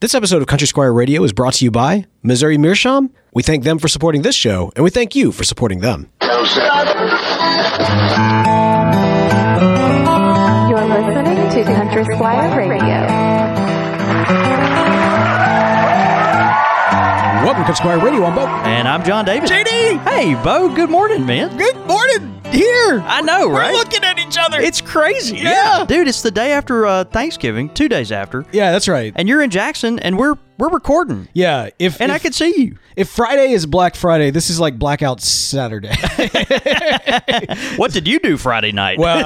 This episode of Country Squire Radio is brought to you by Missouri Meerschaum. We thank them for supporting this show, and we thank you for supporting them. You're listening to Country Squire Radio. Welcome to Country Squire Radio. I'm Bo. And I'm John David. JD! Hey, Bo. Good morning, man. Good morning here. I know, right? We're looking at each other. It's crazy. Yeah. Dude, it's the day after Thanksgiving, 2 days after. Yeah, that's right. And you're in Jackson, and we're recording. Yeah. I can see you. If Friday is Black Friday, this is like Blackout Saturday. What did you do Friday night? Well,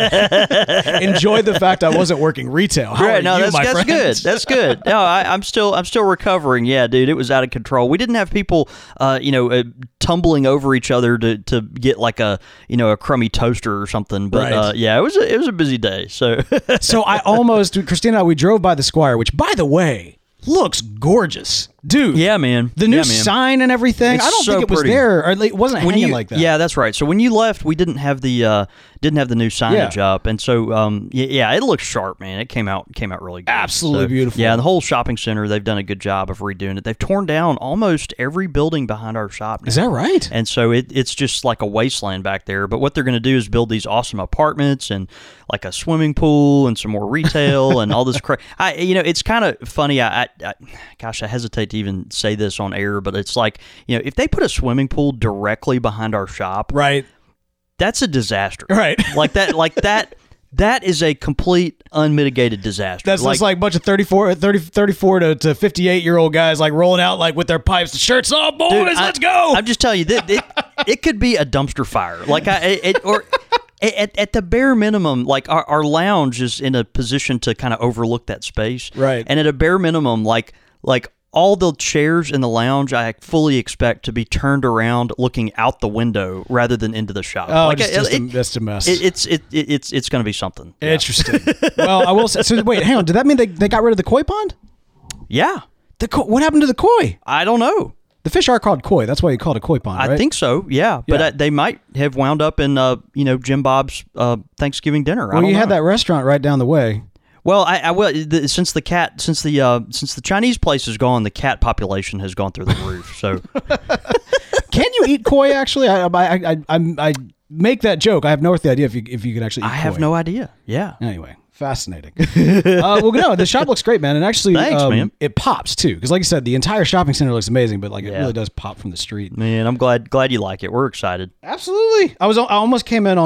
enjoy the fact I wasn't working retail. How are no, you, that's my friend? good. That's good. No, I'm still recovering. Yeah, dude, it was out of control. We didn't have people, tumbling over each other to get like a crummy toaster or something. But Right. it was a busy day. So So Christina and I, we drove by the Squire, which, by the way, looks gorgeous. Dude. yeah, man. The new Yeah, man. sign and everything. It's I don't so think it was pretty. there, or it wasn't hanging like that. Yeah, that's right. So when you left, we didn't have the new signage up, and so it looks sharp, man. It came out really good. Absolutely beautiful. Yeah, the whole shopping center, they've done a good job of redoing it. They've torn down almost every building behind our shop now. Is that right? And so it's just like a wasteland back there. But what they're going to do is build these awesome apartments and like a swimming pool and some more retail and all this crap. It's kind of funny. I hesitate to even say this on air, but it's like, if they put a swimming pool directly behind our shop, Right. that's a disaster. Right. That is a complete unmitigated disaster. That's just like a bunch of 34 to 58-year-old guys like rolling out like with their pipes, the shirts off, boys, dude, let's go. I'm just telling you that it could be a dumpster fire. At the bare minimum, like our lounge is in a position to kind of overlook that space. Right. And at a bare minimum, like all the chairs in the lounge, I fully expect to be turned around looking out the window rather than into the shop. Oh, that's a mess. It's going to be something. Yeah. Interesting. Well, I will say, so wait, hang on. Did that mean they got rid of the koi pond? Yeah. What happened to the koi? I don't know. The fish are called koi. That's why you call it a koi pond, right? I think so, yeah. But Yeah. they might have wound up in, Jim Bob's Thanksgiving dinner. Well, you had that restaurant right down the way. Well, since the Chinese place is gone, the cat population has gone through the roof. So, Can you eat koi? Actually, I make that joke. I have no idea if you can actually eat I have koi. no idea. Yeah. Anyway, fascinating. The shop looks great, man, and actually, Thanks, man. It pops too. Because, like you said, the entire shopping center looks amazing, but it Yeah. really does pop from the street. Man, I'm glad you like it. We're excited. Absolutely. I almost came in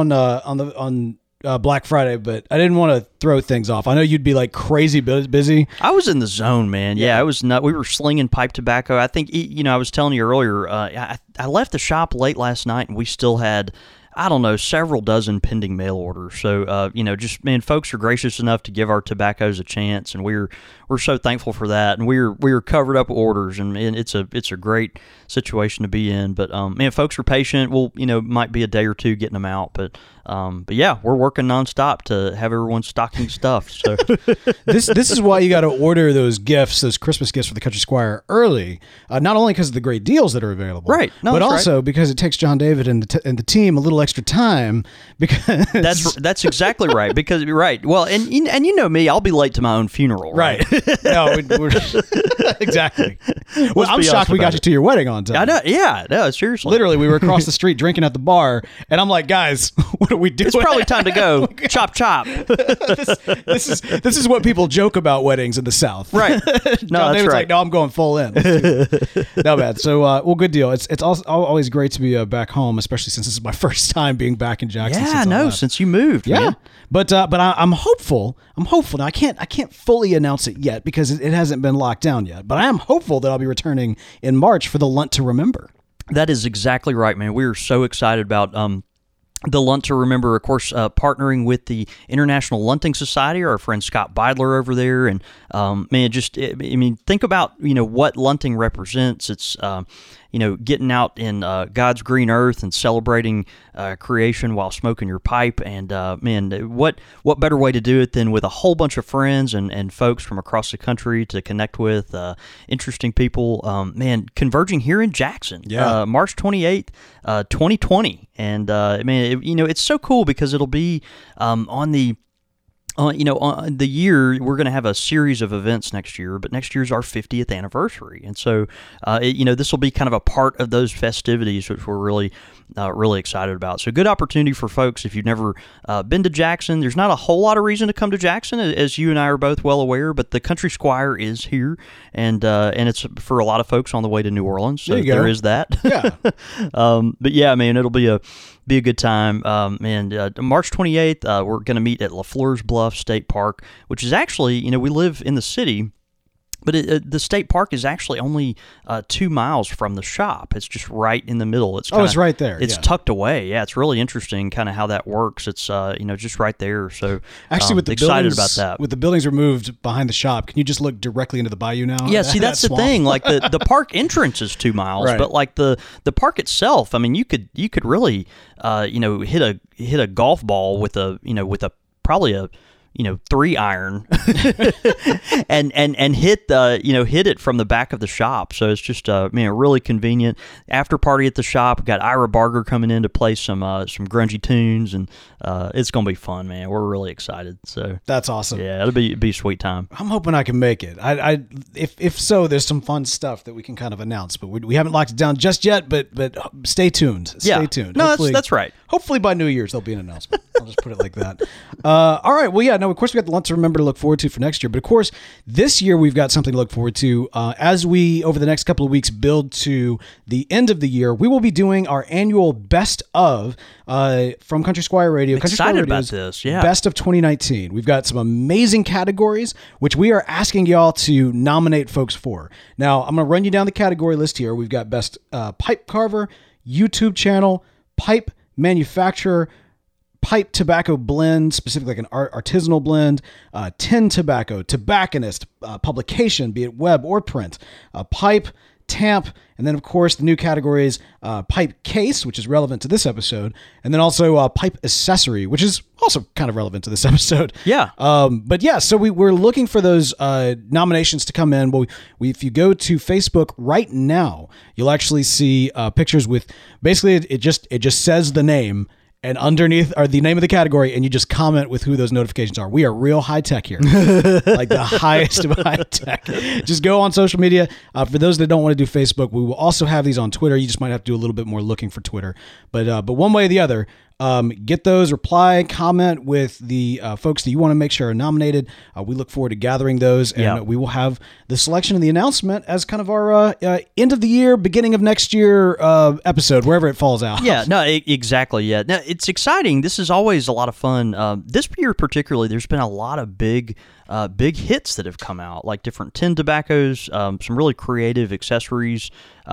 on Black Friday, but I didn't want to throw things off. I know you'd be like crazy busy. I was in the zone, man. Yeah, it was we were slinging pipe tobacco. I think I was telling you earlier. I left the shop late last night, and we still had, I don't know, several dozen pending mail orders. So, folks are gracious enough to give our tobaccos a chance, and we're so thankful for that. And we're covered up with orders, and it's a great situation to be in. But folks are patient. We'll might be a day or two getting them out, but yeah, we're working nonstop to have everyone stocking stuff. So This is why you got to order those Christmas gifts for the Country Squire early. Not only because of the great deals that are available, Right. No, but that's also because it takes John David and the team a little extra time. Because that's exactly right. Because right, well, and you know me, I'll be late to my own funeral. right. No, we're exactly. Well, I'm be shocked honest we got about you it. to your wedding on time. I know. Yeah. No. Seriously. Literally, we were across the street drinking at the bar, and I'm like, guys, what are we doing? It's probably time to go. Chop chop. this is what people joke about weddings in the South. Right. No, John that's David's right. like, no, I'm going full in. No, bad. So, good deal. It's also always great to be back home, especially since this is my first time being back in Jackson. Yeah. since I No. left. Since you moved. Yeah, Man. but I'm hopeful. Now I can't fully announce it yet because it hasn't been locked down yet. But I am hopeful that I'll be returning in March for the Lunt to Remember. That is exactly right, man. We are so excited about the Lunt to Remember, of course, partnering with the International Lunting Society, our friend Scott Beidler over there. And, think about, what lunting represents. It's, getting out in God's green earth and celebrating creation while smoking your pipe. And, what better way to do it than with a whole bunch of friends and folks from across the country to connect with interesting people, converging here in Jackson, March 28th, 2020. And, it's so cool because it'll be on the The year we're going to have a series of events next year, but next year's our 50th anniversary, and so this will be kind of a part of those festivities, which we're really excited about. So good opportunity for folks if you've never been to Jackson. There's not a whole lot of reason to come to Jackson, as you and I are both well aware, but the Country Squire is here, and it's for a lot of folks on the way to New Orleans. So there is that. Yeah. But yeah, man, it'll be a good time. March 28th, we're going to meet at LaFleur's Bluff State Park, which is actually, we live in the city, but the state park is actually only 2 miles from the shop. It's just right in the middle. It's right there. It's tucked away. Yeah, it's really interesting kind of how that works. It's just right there. So actually, with the excited buildings, about that. With the buildings removed behind the shop, can you just look directly into the bayou now? Yeah, see, that's the thing. Like the park entrance is 2 miles, right. but like the park itself, I mean, you could really hit a golf ball with a probably a 3-iron and hit it from the back of the shop. So it's just really convenient. After party at the shop. We've got Ira Barger coming in to play some grungy tunes, and it's gonna be fun, man. We're really excited. So that's awesome. Yeah, it'll be a sweet time. I'm hoping I can make it. If so, there's some fun stuff that we can kind of announce, but we haven't locked it down just yet. But stay tuned. Stay tuned. No, that's right. Hopefully by New Year's there'll be an announcement. I'll just put it like that. All right. Well, yeah. No. Of course, we got the Lunch to Remember to look forward to for next year. But of course, this year we've got something to look forward to as we over the next couple of weeks build to the end of the year. We will be doing our annual best of from Country Squire Radio. Excited about this. Yeah. Best of 2019. We've got some amazing categories which we are asking y'all to nominate folks for. Now I'm going to run you down the category list here. We've got best pipe carver, YouTube channel, pipe manufacturer, pipe tobacco blend, specifically like an artisanal blend, tin tobacco, tobacconist, publication, be it web or print, pipe, tamp, and then of course the new category is pipe case, which is relevant to this episode, and then also pipe accessory, which is also kind of relevant to this episode. Yeah. But yeah, so we're looking for those nominations to come in. Well, if you go to Facebook right now, you'll actually see pictures with basically it just says the name. And underneath are the name of the category, and you just comment with who those notifications are. We are real high tech here, like the highest of high tech. Just go on social media. For those that don't want to do Facebook, we will also have these on Twitter. You just might have to do a little bit more looking for Twitter, but one way or the other, get those, reply, comment with the folks that you want to make sure are nominated. We look forward to gathering those, and we will have the selection and the announcement as kind of our end of the year, beginning of next year episode, wherever it falls out. Yeah, no, exactly. Yeah, no, it's exciting. This is always a lot of fun. This year particularly, there's been a lot of big hits that have come out, like different tin tobaccos, some really creative accessories,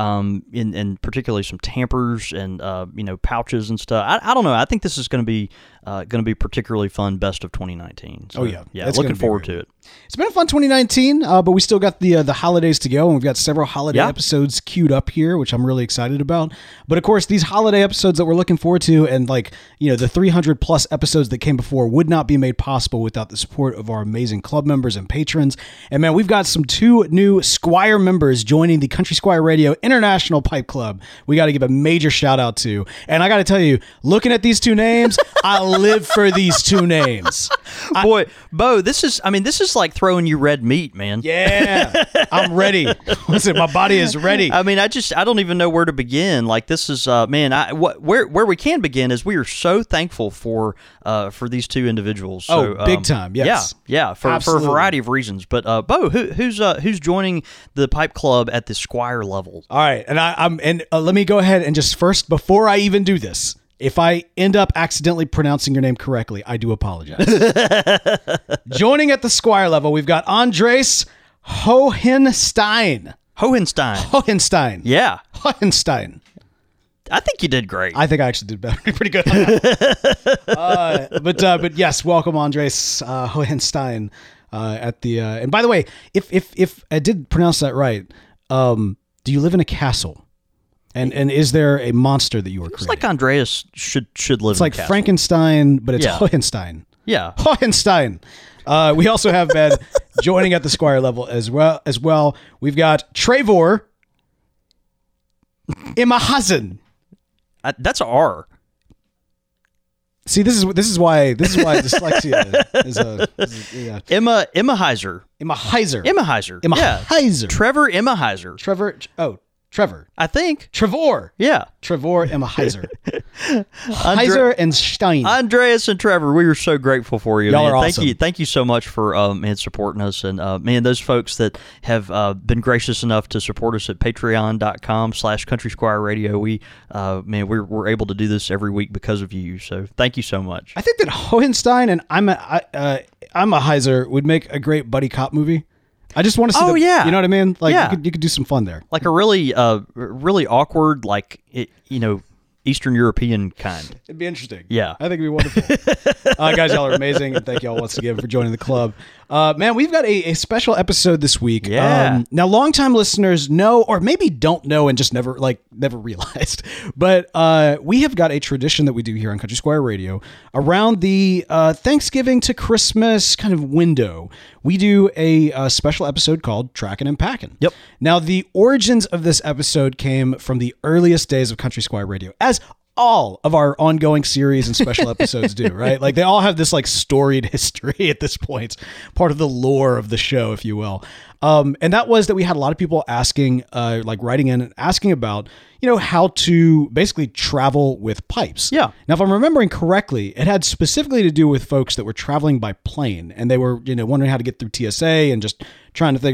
and particularly some tampers and pouches and stuff. I don't know. I think this is going to be particularly fun. Best of 2019. So, yeah, looking forward to it. It's been a fun 2019, but we still got the holidays to go, and we've got several holiday episodes queued up here, which I'm really excited about. But of course, these holiday episodes that we're looking forward to, and the 300 plus episodes that came before, would not be made possible without the support of our amazing club members and patrons. And man, we've got two new Squire members joining the Country Squire Radio International Pipe Club. We got to give a major shout out to, and I got to tell you, looking at these two names, I live for these two names. Boy, Bo, this is like throwing you red meat, man. Yeah, I'm ready. Listen, my body is ready. I mean, I don't even know where to begin. Like, this is, man, where we can begin is we are so thankful for these two individuals. So, big time. Yes. Yeah, for a variety of reasons. But Bo, who's joining the pipe club at the Squire level? All right, and let me go ahead and just first, before I even do this, if I end up accidentally pronouncing your name correctly, I do apologize. Joining at the Squire level, we've got Andres Hohenstein. Hohenstein. Yeah. Hohenstein. I think you did great. I think I actually did better. Pretty good. But yes, welcome Andres Hohenstein at the. And by the way, if I did pronounce that right, do you live in a castle? And is there a monster that you were creating? It's like Andreas should live It's in like a castle. Frankenstein, but it's Hohenstein. Yeah. Hohenstein. We also have been joining at the Squire level as well. We've got Trevor Imahazin. That's R. See, this is why dyslexia is yeah. Emma Heiser. Emma Heiser. Emma Heiser. Emma Yeah. Heiser. Trevor Emma Heiser. Trevor. I think. Trevor. Yeah. Trevor Emma Heiser. Heiser and Stein. Andreas and Trevor, we are so grateful for you. Y'all man. are awesome. Thank you so much for supporting us. And man, those folks that have been gracious enough to support us at patreon.com/Country Squire Radio. We're able to do this every week because of you. So thank you so much. I think that Hohenstein and I'm a Heiser would make a great buddy cop movie. I just want to see. Oh, yeah. You know what I mean? Like Yeah. you could do some fun there. Like a really awkward, Eastern European kind. It'd be interesting. Yeah. I think it'd be wonderful. Guys, y'all are amazing, and thank y'all once again for joining the club. Man, we've got a special episode this week. Yeah. Now, longtime listeners know, or maybe don't know and just never realized, but we have got a tradition that we do here on Country Squire Radio around the Thanksgiving to Christmas kind of window. We do a special episode called Trackin' and Packin'. Yep. Now, the origins of this episode came from the earliest days of Country Squire Radio, as all of our ongoing series and special episodes do, right? Like they all have this like storied history at this point, part of the lore of the show, if you will. And that was that we had a lot of people asking, writing in and asking about, how to basically travel with pipes. Yeah. Now, if I'm remembering correctly, it had specifically to do with folks that were traveling by plane and they were, wondering how to get through TSA and just trying to think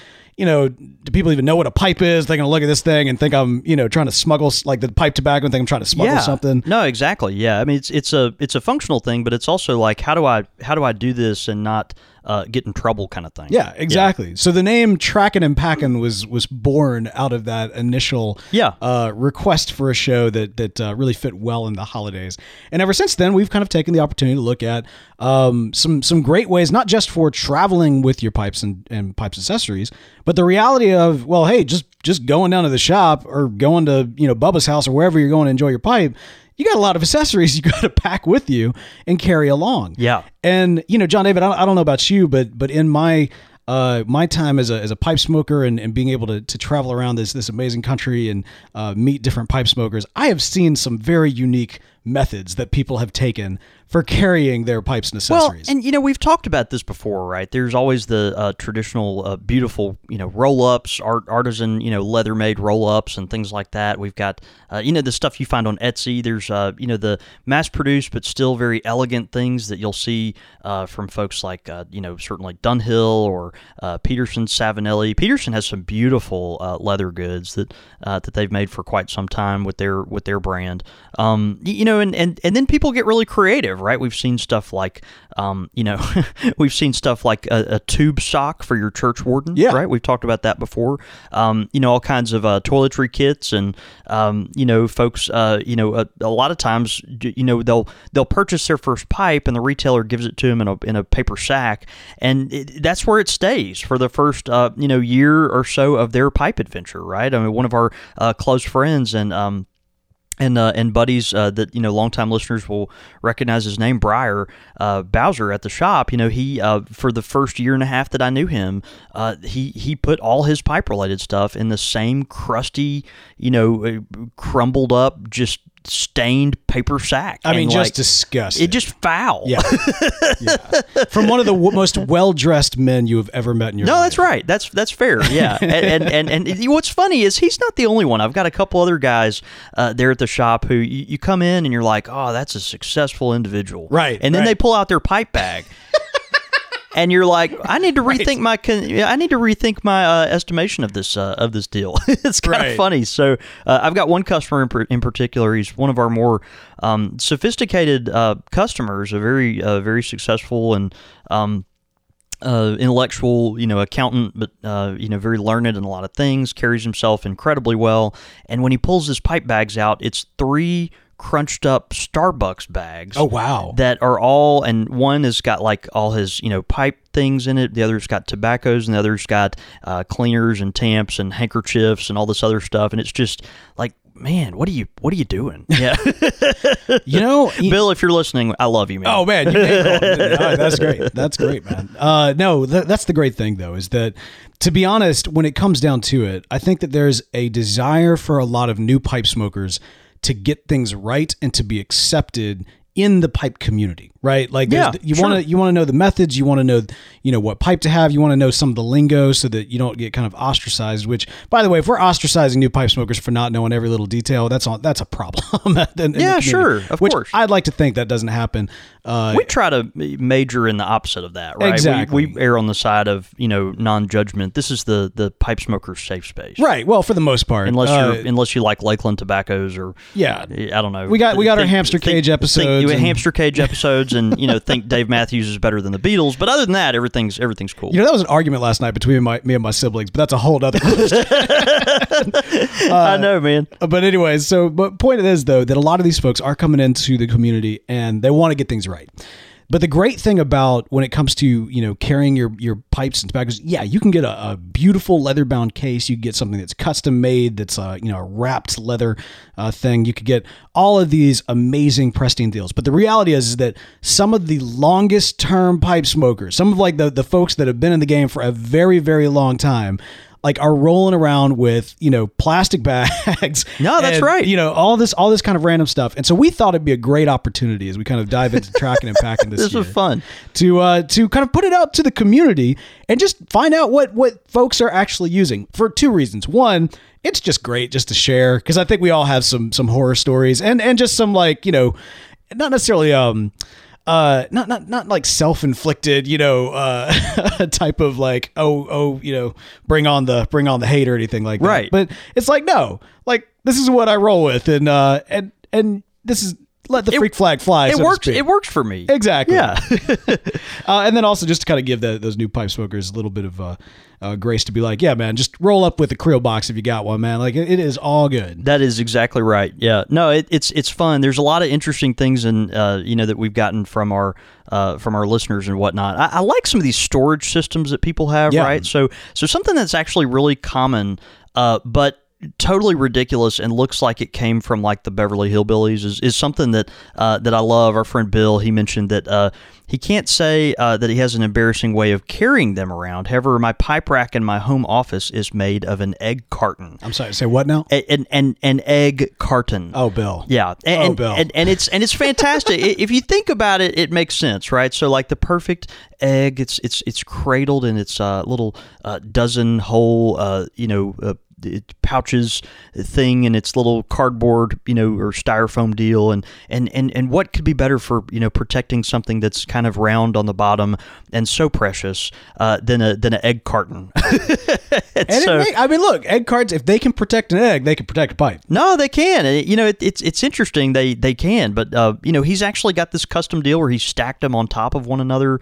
do people even know what a pipe is? They're going to look at this thing and think I'm, trying to smuggle like the pipe tobacco and think I'm trying to smuggle something. No, exactly. Yeah. I mean, it's a functional thing, but it's also like, how do I do this and not get in trouble kind of thing? Yeah, exactly. Yeah. So the name Trackin' and Packin' was born out of that initial request for a show that really fit well in the holidays. And ever since then, we've kind of taken the opportunity to look at some great ways, not just for traveling with your pipes and pipes accessories, but the reality of, well, hey, just going down to the shop or going to, Bubba's house or wherever you're going to enjoy your pipe, you got a lot of accessories you got to pack with you and carry along. Yeah. And, John David, I don't know about you, but in my time as a pipe smoker and being able to travel around this amazing country and meet different pipe smokers, I have seen some very unique methods that people have taken for carrying their pipes and accessories. Well, and we've talked about this before, right? There's always the traditional, beautiful, roll-ups, artisan, leather-made roll-ups and things like that. We've got, the stuff you find on Etsy. There's, the mass-produced but still very elegant things that you'll see from folks like, certainly Dunhill or Peterson Savinelli. Peterson has some beautiful leather goods that they've made for quite some time with their brand. And then people get really creative, right? We've seen stuff like, we've seen stuff like a tube sock for your church warden, right? We've talked about that before. All kinds of toiletry kits and, folks, a lot of times, they'll purchase their first pipe and the retailer gives it to them in a paper sack, and that's where it stays for the first, year or so of their pipe adventure, right? I mean, one of our close friends and buddies that longtime listeners will recognize his name, Briar Bowser at the shop. He for the first year and a half that I knew him, he put all his pipe related stuff in the same crusty, crumbled up, just stained paper sack. I mean, just disgusting. It just foul. Yeah. From one of the most well-dressed men you have ever met in your life. No, that's right. That's fair. Yeah. and what's funny is he's not the only one. I've got a couple other guys there at the shop who you come in and you're like, oh, that's a successful individual. Right. And then they pull out their pipe bag. And you're like, I need to rethink my estimation of this deal. It's kind of funny. So I've got one customer in particular. He's one of our more sophisticated customers, a very very successful and intellectual, accountant, but very learned in a lot of things. Carries himself incredibly well. And when he pulls his pipe bags out, it's 3 crunched up Starbucks bags. Oh, wow. That are all, and one has got like all his, pipe things in it. The other's got tobaccos, and the other's got cleaners and tamps and handkerchiefs and all this other stuff. And it's just like, man, what are you doing? Yeah. Bill, if you're listening, I love you, man. Oh, man. That's great. That's great, man. That's the great thing, though, is that, to be honest, when it comes down to it, I think that there's a desire for a lot of new pipe smokers to get things right and to be accepted in the pipe community, right? Like Yeah, you sure. want to know the methods, you want to know, what pipe to have, you want to know some of the lingo so that you don't get kind of ostracized, which, by the way, if we're ostracizing new pipe smokers for not knowing every little detail, that's a problem. in the Yeah, community, sure, of which course. I'd like to think that doesn't happen. We try to major in the opposite of that, right? Exactly. We err on the side of non-judgment. This is the pipe smoker's safe space, Right. Well, for the most part, Unless you like Lakeland tobaccos or yeah, I don't know. We got our hamster cage episodes and- hamster cage episodes, and think Dave Matthews is better than the Beatles. But other than that, everything's cool. that was an argument last night between me and my siblings, but that's a whole other question. I know, man. But anyways, but point is though that a lot of these folks are coming into the community and they want to get things right. But the great thing about when it comes to carrying your pipes and tobaccos, yeah, you can get a beautiful leather bound case. You can get something that's custom made, that's a wrapped leather thing. You could get all of these amazing pristine deals. But the reality is that some of the longest term pipe smokers, some of like the folks that have been in the game for a very, very long time, like are rolling around with, plastic bags. No, that's right. All this kind of random stuff. And so we thought it'd be a great opportunity as we kind of dive into tracking and packing this This year. was fun. To kind of put it out to the community and just find out what folks are actually using for two reasons. One, it's just great just to share, because I think we all have some horror stories and just some like, not necessarily not like self-inflicted, type of like, bring on the hate or anything like that. Right. But it's like, no, like this is what I roll with, and this is let the freak flag fly. It so to works. speak. It works for me. Exactly. Yeah. And then also just to kind of give those new pipe smokers a little bit of grace to be like, yeah, man, just roll up with a Creel box if you got one, man. Like it is all good. That is exactly right. Yeah. No, it's fun. There's a lot of interesting things and that we've gotten from our listeners and whatnot. I like some of these storage systems that people have, Yeah. right? So something that's actually really common, but totally ridiculous and looks like it came from like the Beverly Hillbillies is something that I love. Our friend Bill, he mentioned that he can't say that he has an embarrassing way of carrying them around. However, my pipe rack in my home office is made of an egg carton. I'm sorry, say what now? An egg carton. Oh, Bill. Yeah. Bill. And it's fantastic. If you think about it, it makes sense, right? So like the perfect egg, it's cradled in its little dozen hole pouches thing in its little cardboard, or styrofoam deal, and what could be better for protecting something that's kind of round on the bottom and so precious than an egg carton. Look, egg cartons, if they can protect an egg, they can protect a pipe. No, they can. It's interesting. They can, but he's actually got this custom deal where he stacked them on top of one another.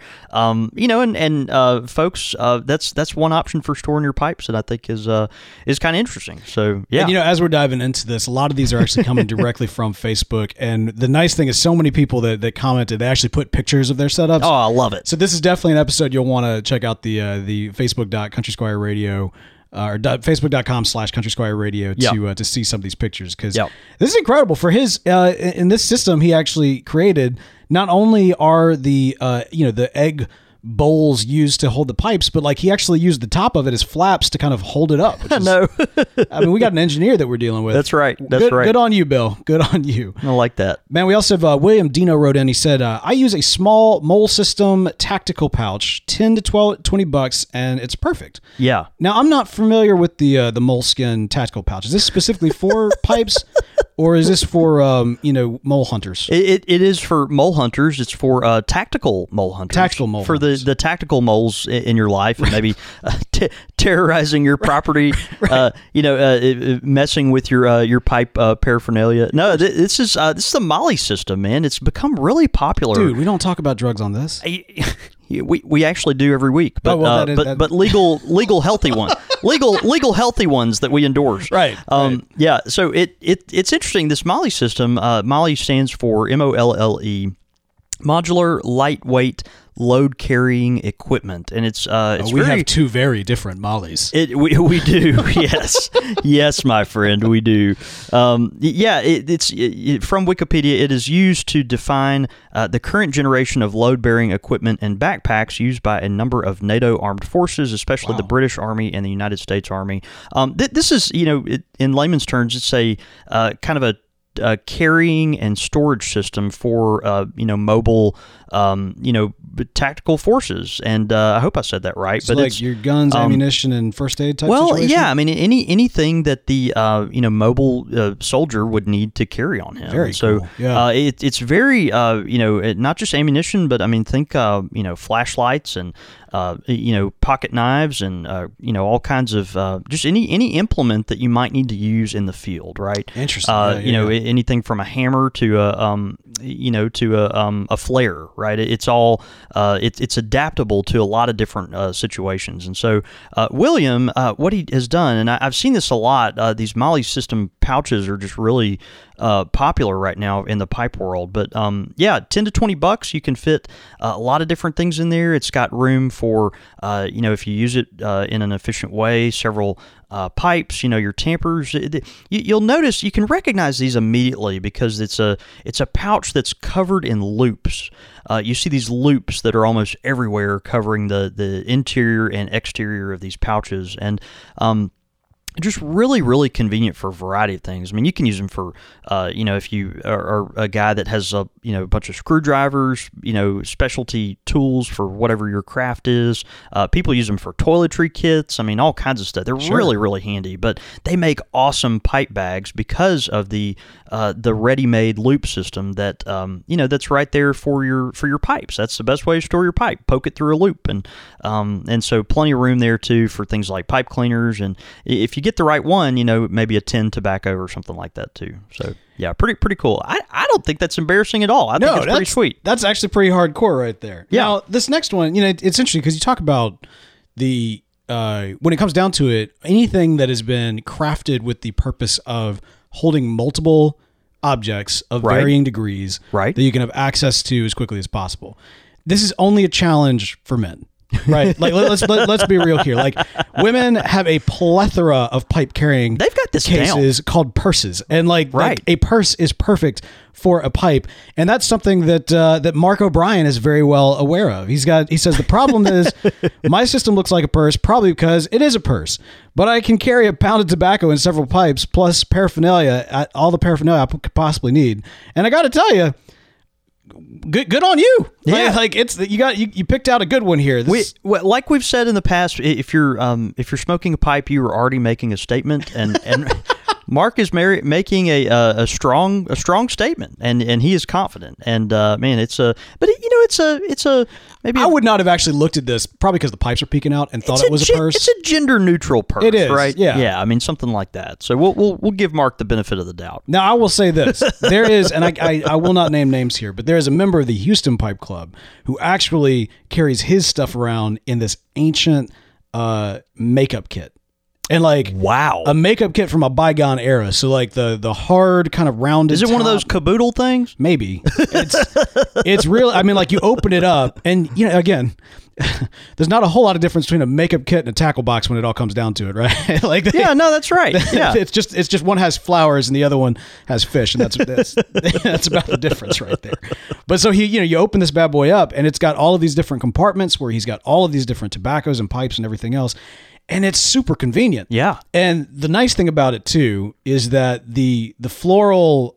Folks, that's one option for storing your pipes that I think is kind of interesting. So yeah, And, as we're diving into this, a lot of these are actually coming directly from Facebook. And the nice thing is, so many people that commented, they actually put pictures of their setups. Oh, I love it. So this is definitely an episode you'll want to check out the Facebook.Country Squire Radio. Or Facebook.com/Country Squire Radio to see some of these pictures, because this is incredible. For his in this system he actually created, not only are the the egg bowls used to hold the pipes, but like he actually used the top of it as flaps to kind of hold it up. Which is, No. I mean, we got an engineer that we're dealing with. That's right. Good on you, Bill. Good on you. I like that. Man, we also have William Dino wrote in. He said, I use a small Mole System tactical pouch, $10 to $20, and it's perfect. Yeah. Now, I'm not familiar with the Moleskin tactical pouch. Is this specifically for pipes, or is this for mole hunters? It is for mole hunters. It's for tactical mole hunters. Tactical mole for hunters. the tactical moles in your life, and maybe terrorizing your property. Messing with your pipe paraphernalia. No, this is the Molly system, man. It's become really popular. Dude, we don't talk about drugs on this. We actually do every week, but but legal healthy ones, legal healthy ones that we endorse. Right. Yeah. So it's interesting. This Molly system. Molly stands for MOLLE, modular lightweight load carrying equipment, and it's we have two very different Mollies. We do. Yes, my friend, we do. It's from Wikipedia. It is used to define the current generation of load-bearing equipment and backpacks used by a number of NATO armed forces, especially the British Army and the United States Army. This is, in layman's terms, it's a kind of a carrying and storage system for mobile tactical forces, and I hope I said that right. So but like it's your guns, ammunition, and first aid type. situation? Yeah, I mean anything that the mobile soldier would need to carry on him. Very so cool. Yeah. it's very not just ammunition, but I mean think flashlights and pocket knives and all kinds of just any implement that you might need to use in the field, right? Interesting. Anything from a hammer to a flare, right? It's all it's adaptable to a lot of different situations. And so William, what he has done, and I've seen this a lot. These Molly System pouches are just really popular right now in the pipe world. But $10 to $20, you can fit a lot of different things in there. It's got room for if you use it in an efficient way, several pipes, your tampers. You'll notice, you can recognize these immediately because it's a pouch that's covered in loops. You see these loops that are almost everywhere, covering the interior and exterior of these pouches, and just really, really convenient for a variety of things. I mean, you can use them for, if you are a guy that has a bunch of screwdrivers, specialty tools for whatever your craft is. People use them for toiletry kits. I mean, all kinds of stuff. They're really, really handy. But they make awesome pipe bags because of the ready-made loop system that that's right there for your pipes. That's the best way to store your pipe. Poke it through a loop, and so plenty of room there too for things like pipe cleaners, and if you get the right one, maybe a 10 tobacco or something like that too. So yeah, pretty cool. I don't think that's embarrassing at all. I think it's pretty sweet. That's actually pretty hardcore right there. Yeah. Now, this next one, it's interesting because you talk about the when it comes down to it, anything that has been crafted with the purpose of holding multiple objects of varying degrees that you can have access to as quickly as possible. This is only a challenge for men. Right, like let's be real here. Like, women have a plethora of pipe carrying. They've got this cases called purses, and like a purse is perfect for a pipe, and that's something that Mark O'Brien is very well aware of. He says the problem is my system looks like a purse, probably because it is a purse, but I can carry a pound of tobacco and several pipes plus paraphernalia, all the paraphernalia I could possibly need, and I got to tell you. Good on you. Yeah, like it's you picked out a good one here. Like we've said in the past, if you're smoking a pipe, you are already making a statement, and Mark is making a strong statement, and he is confident. And man, it's a maybe I would not have actually looked at this, probably because the pipes are peeking out, and thought it was a purse. It's a gender neutral purse. It is, right? Yeah. I mean, something like that. So we'll give Mark the benefit of the doubt. Now, I will say this: there is, and I will not name names here, but there is a member of the Houston Pipe Club who actually carries his stuff around in this ancient makeup kit. And like, wow, a makeup kit from a bygone era. So like the hard kind of rounded. Is it top, one of those caboodle things? Maybe. It's real. I mean, like, you open it up, and again, there's not a whole lot of difference between a makeup kit and a tackle box when it all comes down to it, right? Like, that's right. Yeah, it's just one has flowers and the other one has fish, and that's that's about the difference right there. But so you open this bad boy up, and it's got all of these different compartments where he's got all of these different tobaccos and pipes and everything else. And it's super convenient. Yeah. And the nice thing about it too is that the floral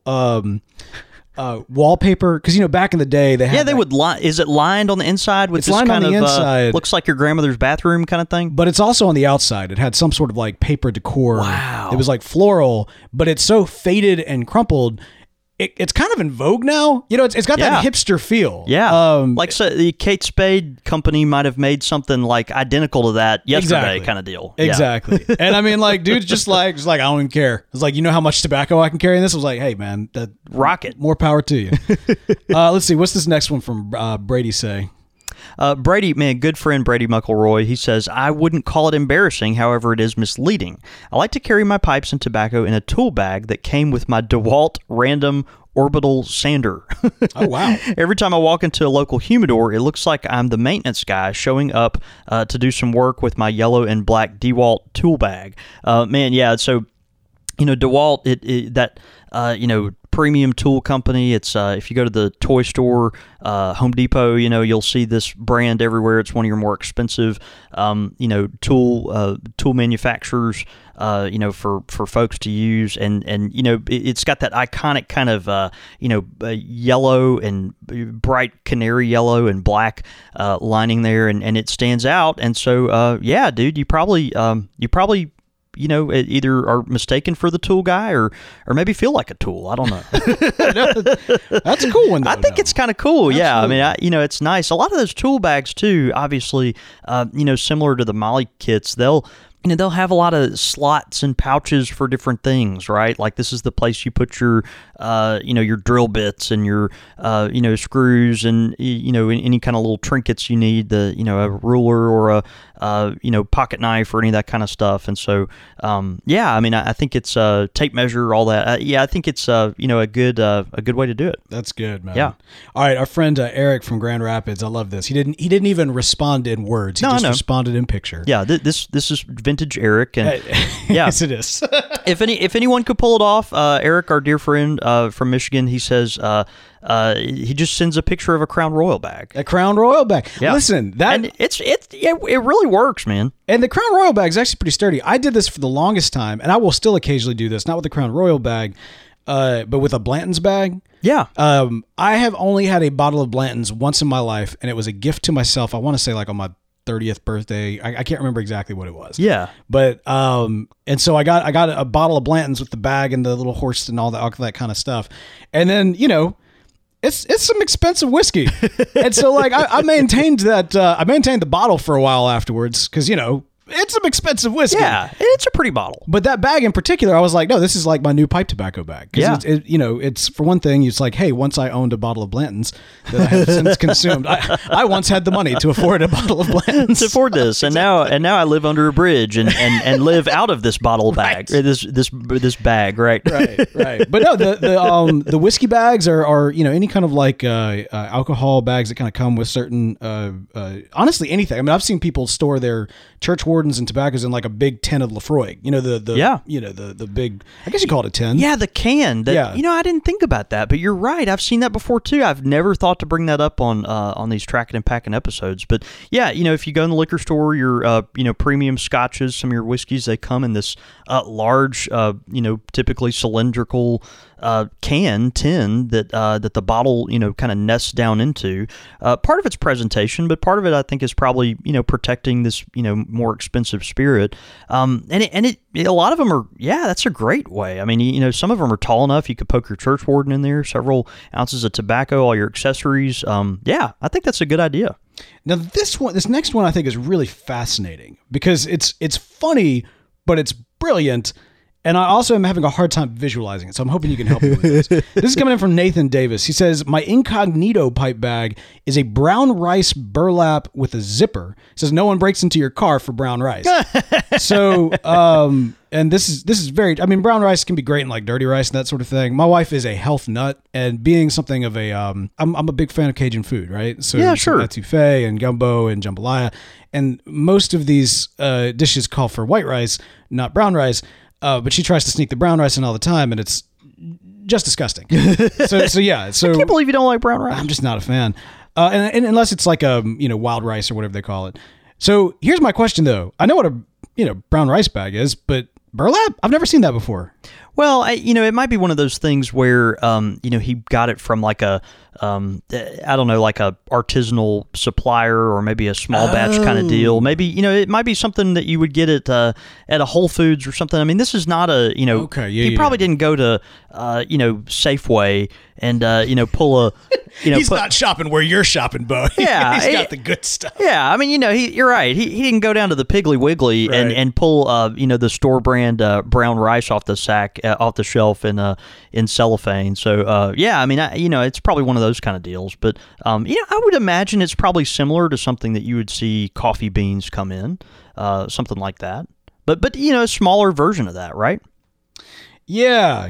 wallpaper, because back in the day they had would line. Is it lined on the inside with it's this lined kind on the of inside. Looks like your grandmother's bathroom kind of thing? But it's also on the outside. It had some sort of like paper decor. Wow. It was like floral, but it's so faded and crumpled. It's kind of in vogue now. It's got that hipster feel. Yeah. So the Kate Spade company might have made something like identical to that yesterday kind of deal. Exactly. Yeah. And I mean, like, dude's just like, I don't even care. It's like, how much tobacco I can carry in this? I was like, hey, man, that rocket. More power to you. Let's see. What's this next one from Brady say? Brady, man, good friend Brady McElroy, he says, I wouldn't call it embarrassing, however, it is misleading. I like to carry my pipes and tobacco in a tool bag that came with my DeWalt random orbital sander. Oh, wow. Every time I walk into a local humidor, it looks like I'm the maintenance guy showing up to do some work with my yellow and black DeWalt tool bag. Man, yeah, so, DeWalt, premium tool company. It's if you go to the toy store, Home Depot, you'll see this brand everywhere. It's one of your more expensive, tool manufacturers. For folks to use, and it's got that iconic kind of yellow and bright canary yellow and black lining there, and it stands out. And so dude, you probably either are mistaken for the tool guy or maybe feel like a tool. I don't know. That's a cool one, though. I think it's kind of cool. Absolutely. Yeah. I mean, it's nice. A lot of those tool bags too, obviously, similar to the Molly kits, they'll have a lot of slots and pouches for different things, right? Like this is the place you put your drill bits and your, screws and, any kind of little trinkets you need, a ruler or a pocket knife or any of that kind of stuff. And so, I think it's tape measure, all that. I think it's, a good way to do it. That's good, man. Yeah. All right. Our friend Eric from Grand Rapids. I love this. He didn't even respond in words. He just responded in picture. Yeah. This is vintage Eric. And yeah, yes, it is. If anyone could pull it off, Eric, our dear friend from Michigan, he says he just sends a picture of a Crown Royal bag. A Crown Royal bag. Yeah. Listen, and it really works, man. And the Crown Royal bag is actually pretty sturdy. I did this for the longest time, and I will still occasionally do this. Not with the Crown Royal bag, but with a Blanton's bag. Yeah. I have only had a bottle of Blanton's once in my life, and it was a gift to myself. I want to say like on my 30th birthday. I can't remember exactly what it was. Yeah. But and so I got a bottle of Blanton's with the bag and the little horse and all that kind of stuff. And then, it's some expensive whiskey. And so like I maintained the bottle for a while afterwards because, it's some expensive whiskey. Yeah, it's a pretty bottle. But that bag in particular, I was like, no, this is like my new pipe tobacco bag. Yeah. It's for one thing, it's like, hey, once I owned a bottle of Blanton's that I have since consumed. I once had the money to afford a bottle of Blanton's. To afford this, and now I live under a bridge and live out of this bottle bag, right. this bag, right? Right. But no, the whiskey bags are any kind of like alcohol bags that kind of come with certain honestly anything. I mean, I've seen people store their church wardens and tobaccos in like a big tin of Lefroy. The big, I guess you call it a tin. Yeah, the can. I didn't think about that, but you're right. I've seen that before too. I've never thought to bring that up on these Tracking and Packing episodes. But yeah, if you go in the liquor store, your premium scotches, some of your whiskeys, they come in this large, typically cylindrical tin that the bottle kind of nests down into. Part of it's presentation, but part of it I think is probably protecting this more expensive spirit. And a lot of them are, that's a great way. I mean, some of them are tall enough you could poke your church warden in there, several ounces of tobacco, all your accessories. I think that's a good idea. Now this next one I think is really fascinating because it's funny, but it's brilliant. And I also am having a hard time visualizing it, so I'm hoping you can help me with this. This is coming in from Nathan Davis. He says, my incognito pipe bag is a brown rice burlap with a zipper. He says, no one breaks into your car for brown rice. So, and this is very, I mean, brown rice can be great in like dirty rice and that sort of thing. My wife is a health nut, and being something of a, I'm a big fan of Cajun food, right? So yeah, sure. Etouffee and gumbo and jambalaya. And most of these dishes call for white rice, not brown rice. But she tries to sneak the brown rice in all the time, and it's just disgusting. So yeah. So I can't believe you don't like brown rice. I'm just not a fan, and unless it's like wild rice or whatever they call it. So here's my question though. I know what a brown rice bag is, but burlap? I've never seen that before. Well, it might be one of those things where, he got it from like a, I don't know, like a artisanal supplier or maybe a small batch kind of deal. Maybe, it might be something that you would get at a Whole Foods or something. I mean, this is not a, okay, he probably didn't go to, Safeway and, pull a, he's not shopping where you're shopping, Bo. Yeah. He's got the good stuff. Yeah. I mean, you're right. He didn't go down to the Piggly Wiggly right. and pull, the store brand brown rice off the sack, off the shelf in cellophane. So, I mean, it's probably one of those kind of deals. But, I would imagine it's probably similar to something that you would see coffee beans come in, something like that. But a smaller version of that, right? Yeah.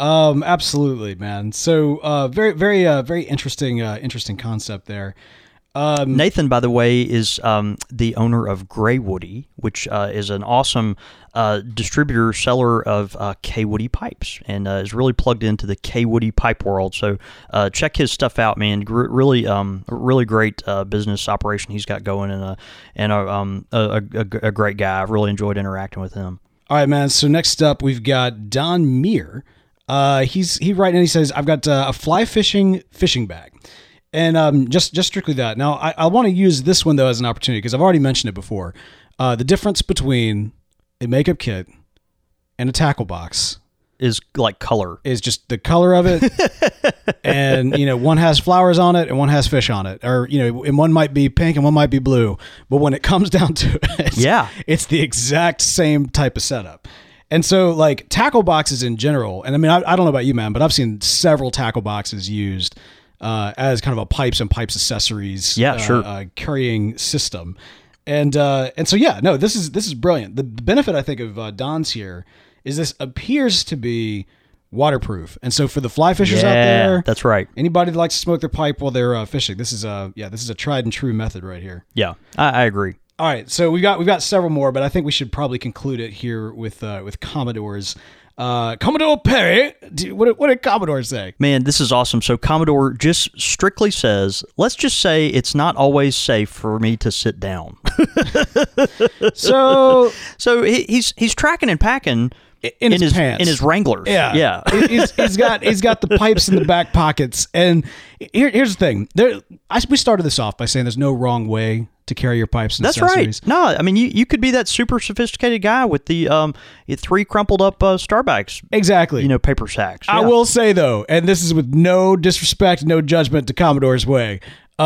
Absolutely, man. So, very interesting concept there. Nathan, by the way, is the owner of Grey Woody, which is an awesome distributor, seller of K Woody pipes, and is really plugged into the K Woody pipe world. So check his stuff out, man. Really great business operation he's got going, and a great guy. I've really enjoyed interacting with him. All right, man. So next up, we've got Don Meir. He writing and he says, I've got a fly fishing bag. And just strictly that. Now, I want to use this one, though, as an opportunity because I've already mentioned it before. The difference between a makeup kit and a tackle box is like color. Is just the color of it. And, one has flowers on it and one has fish on it. Or, and one might be pink and one might be blue. But when it comes down to it, it's the exact same type of setup. And so, like, tackle boxes in general, and I mean, I don't know about you, man, but I've seen several tackle boxes used as kind of a pipes accessories carrying system. And so, this is brilliant. The benefit, I think, of Don's here is this appears to be waterproof. And so for the fly fishers out there, that's right. Anybody that likes to smoke their pipe while they're fishing, this is a tried and true method right here. Yeah, I agree. All right, so we've got several more, but I think we should probably conclude it here with Commodore's. Commodore Perry, what did Commodore say? Man, this is awesome. So Commodore just strictly says, let's just say it's not always safe for me to sit down. So he's tracking and packing in his pants, in his Wranglers. Yeah. he's got the pipes in the back pockets. And here's the thing: we started this off by saying there's no wrong way to carry your pipes and accessories. That's right. No, I mean you could be that super sophisticated guy with the 3 crumpled up star bags. Exactly. Paper sacks. Yeah. I will say though, and this is with no disrespect, no judgment to Commodore's way.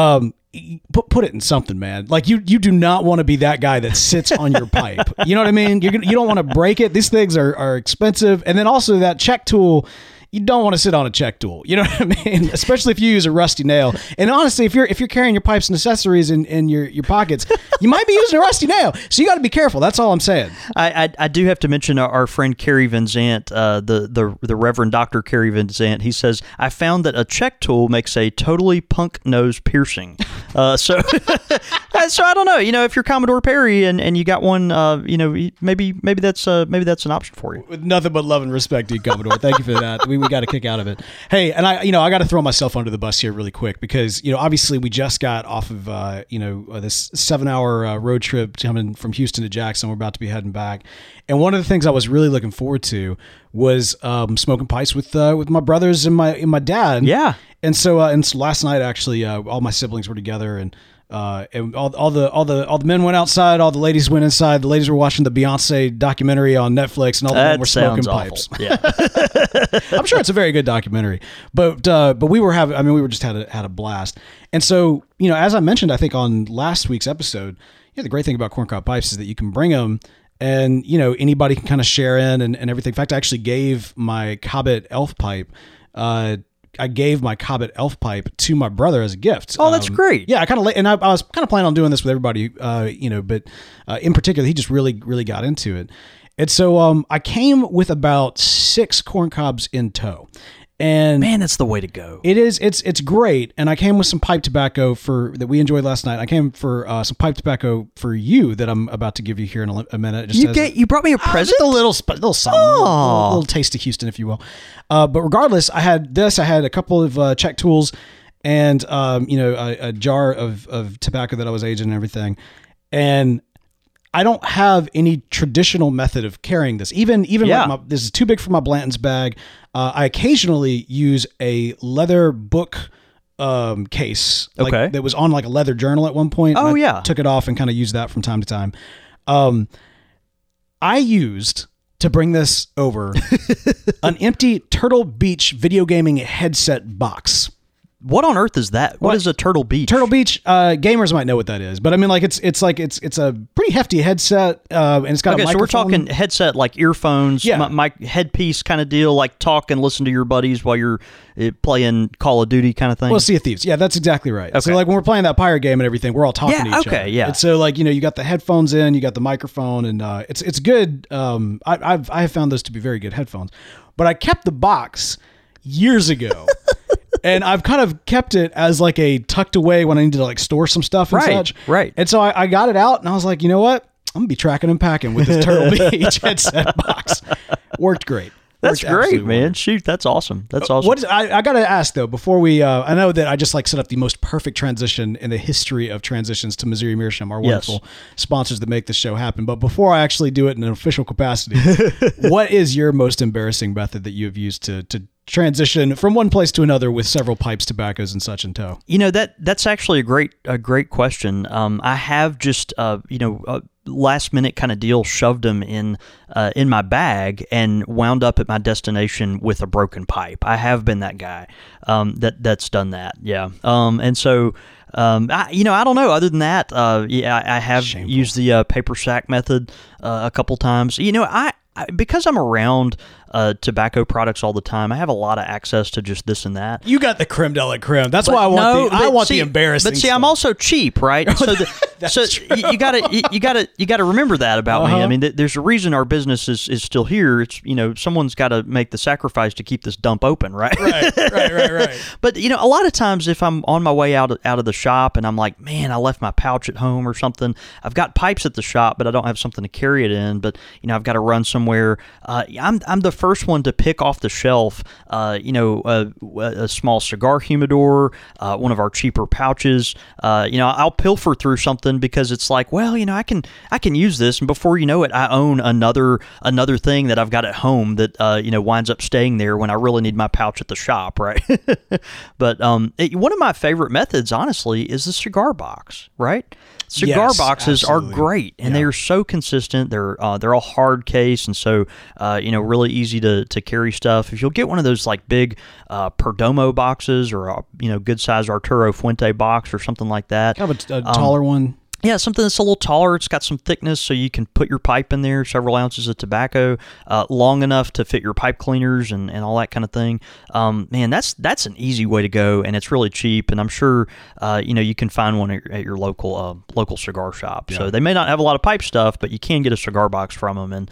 Put it in something, man. Like you do not want to be that guy that sits on your pipe. You know what I mean? You don't want to break it. These things are expensive, and then also that check tool. You don't want to sit on a check tool. You know what I mean? Especially if you use a rusty nail. And honestly, if you're carrying your pipes and accessories in your pockets, you might be using a rusty nail. So you got to be careful. That's all I'm saying. I do have to mention our friend Kerry Van Zant, the Reverend Dr. Kerry Van Zant. He says, I found that a check tool makes a totally punk nose piercing. So I don't know. If you're Commodore Perry and you got one, maybe that's an option for you. With nothing but love and respect to you, Commodore. Thank you for that. We got a kick out of it. Hey, and I got to throw myself under the bus here really quick because, obviously we just got off of, this 7-hour road trip coming from Houston to Jackson. We're about to be heading back. And one of the things I was really looking forward to was smoking pipes with my brothers and my dad. Yeah. And so last night, actually, all my siblings were together and all the men went outside, all the ladies went inside. The ladies were watching the Beyonce documentary on Netflix, and all the men were smoking pipes. Yeah, I'm sure it's a very good documentary, but we were just had a blast. And so as I mentioned, I think on last week's episode, the great thing about corncob pipes is that you can bring them. And, anybody can kind of share in and everything. In fact, I actually gave my Cobbett elf pipe. I gave my Cobbett elf pipe to my brother as a gift. Oh, that's great. Yeah, I was kind of planning on doing this with everybody, but in particular, he just really, really got into it. And so I came with about 6 corn cobs in tow. And man, that's the way to go. It is. It's great. And I came with some pipe tobacco that we enjoyed last night. I came for some pipe tobacco for you that I'm about to give you here in a minute. You brought me a present? Just a little something, a little taste of Houston, if you will. But regardless, I had this. I had a couple of check tools, and a jar of tobacco that I was aging and everything. And I don't have any traditional method of carrying this. Even like this is too big for my Blanton's bag. I occasionally use a leather book case that was on like a leather journal at one point. Oh, I took it off and kind of used that from time to time. I used to bring this over an empty Turtle Beach video gaming headset box. What on earth is that? What is a Turtle Beach? Turtle Beach, gamers might know what that is, but I mean, like it's a pretty hefty headset, and it's got a microphone. So we're talking headset like earphones, mic headpiece kind of deal, like talk and listen to your buddies while you're playing Call of Duty kind of thing. Well, Sea of Thieves, yeah, that's exactly right. Okay. So like when we're playing that pirate game and everything, we're all talking to each other. Yeah. And so like you got the headphones in, you got the microphone, and it's good. I have found those to be very good headphones, but I kept the box years ago. And I've kind of kept it as like a tucked away when I need to like store some stuff and such. Right. And so I got it out and I was like, you know what? I'm going to be tracking and packing with this Turtle Beach headset box. Worked great. That's Worked great, absolutely man. wonderful. Shoot, that's awesome. That's awesome. I got to ask though, before we, I know that I just like set up the most perfect transition in the history of transitions to Missouri Meerschaum, our wonderful sponsors that make this show happen. But before I actually do it in an official capacity, what is your most embarrassing method that you have used to transition from one place to another with several pipes, tobaccos, and such in tow? You know, that's actually a great question. I have just last minute kind of deal, shoved them in my bag and wound up at my destination with a broken pipe. I have been that guy that's done that. Yeah. And so I don't know. Other than that, I have Shameful. used the paper sack method a couple times. You know, I because I'm around tobacco products all the time, I have a lot of access to just this and that. You got the creme de la creme. That's But why I want see, the embarrassing. But see, stuff. I'm also cheap, right? So, you gotta remember that about me. I mean, there's a reason our business is still here. It's someone's got to make the sacrifice to keep this dump open, right? Right. But a lot of times, if I'm on my way out of the shop and I'm like, man, I left my pouch at home or something. I've got pipes at the shop, but I don't have something to carry it in. But I've got to run somewhere. I'm the first one to pick off the shelf. A small cigar humidor, one of our cheaper pouches. I'll pilfer through something because it's like, well, I can use this, and before you know it, I own another thing that I've got at home that winds up staying there when I really need my pouch at the shop, right? But one of my favorite methods, honestly, is the cigar box, right? Cigar boxes absolutely. are great, and they are so consistent. They're all hard case, and so really easy to carry stuff. If you'll get one of those like big Perdomo boxes or a good size Arturo Fuente box or something like that, Kind of a taller one. Yeah, something that's a little taller. It's got some thickness, so you can put your pipe in there, several ounces of tobacco, long enough to fit your pipe cleaners and all that kind of thing. Man, that's an easy way to go, and it's really cheap. And I'm sure you can find one at your local cigar shop. Yeah. So they may not have a lot of pipe stuff, but you can get a cigar box from them,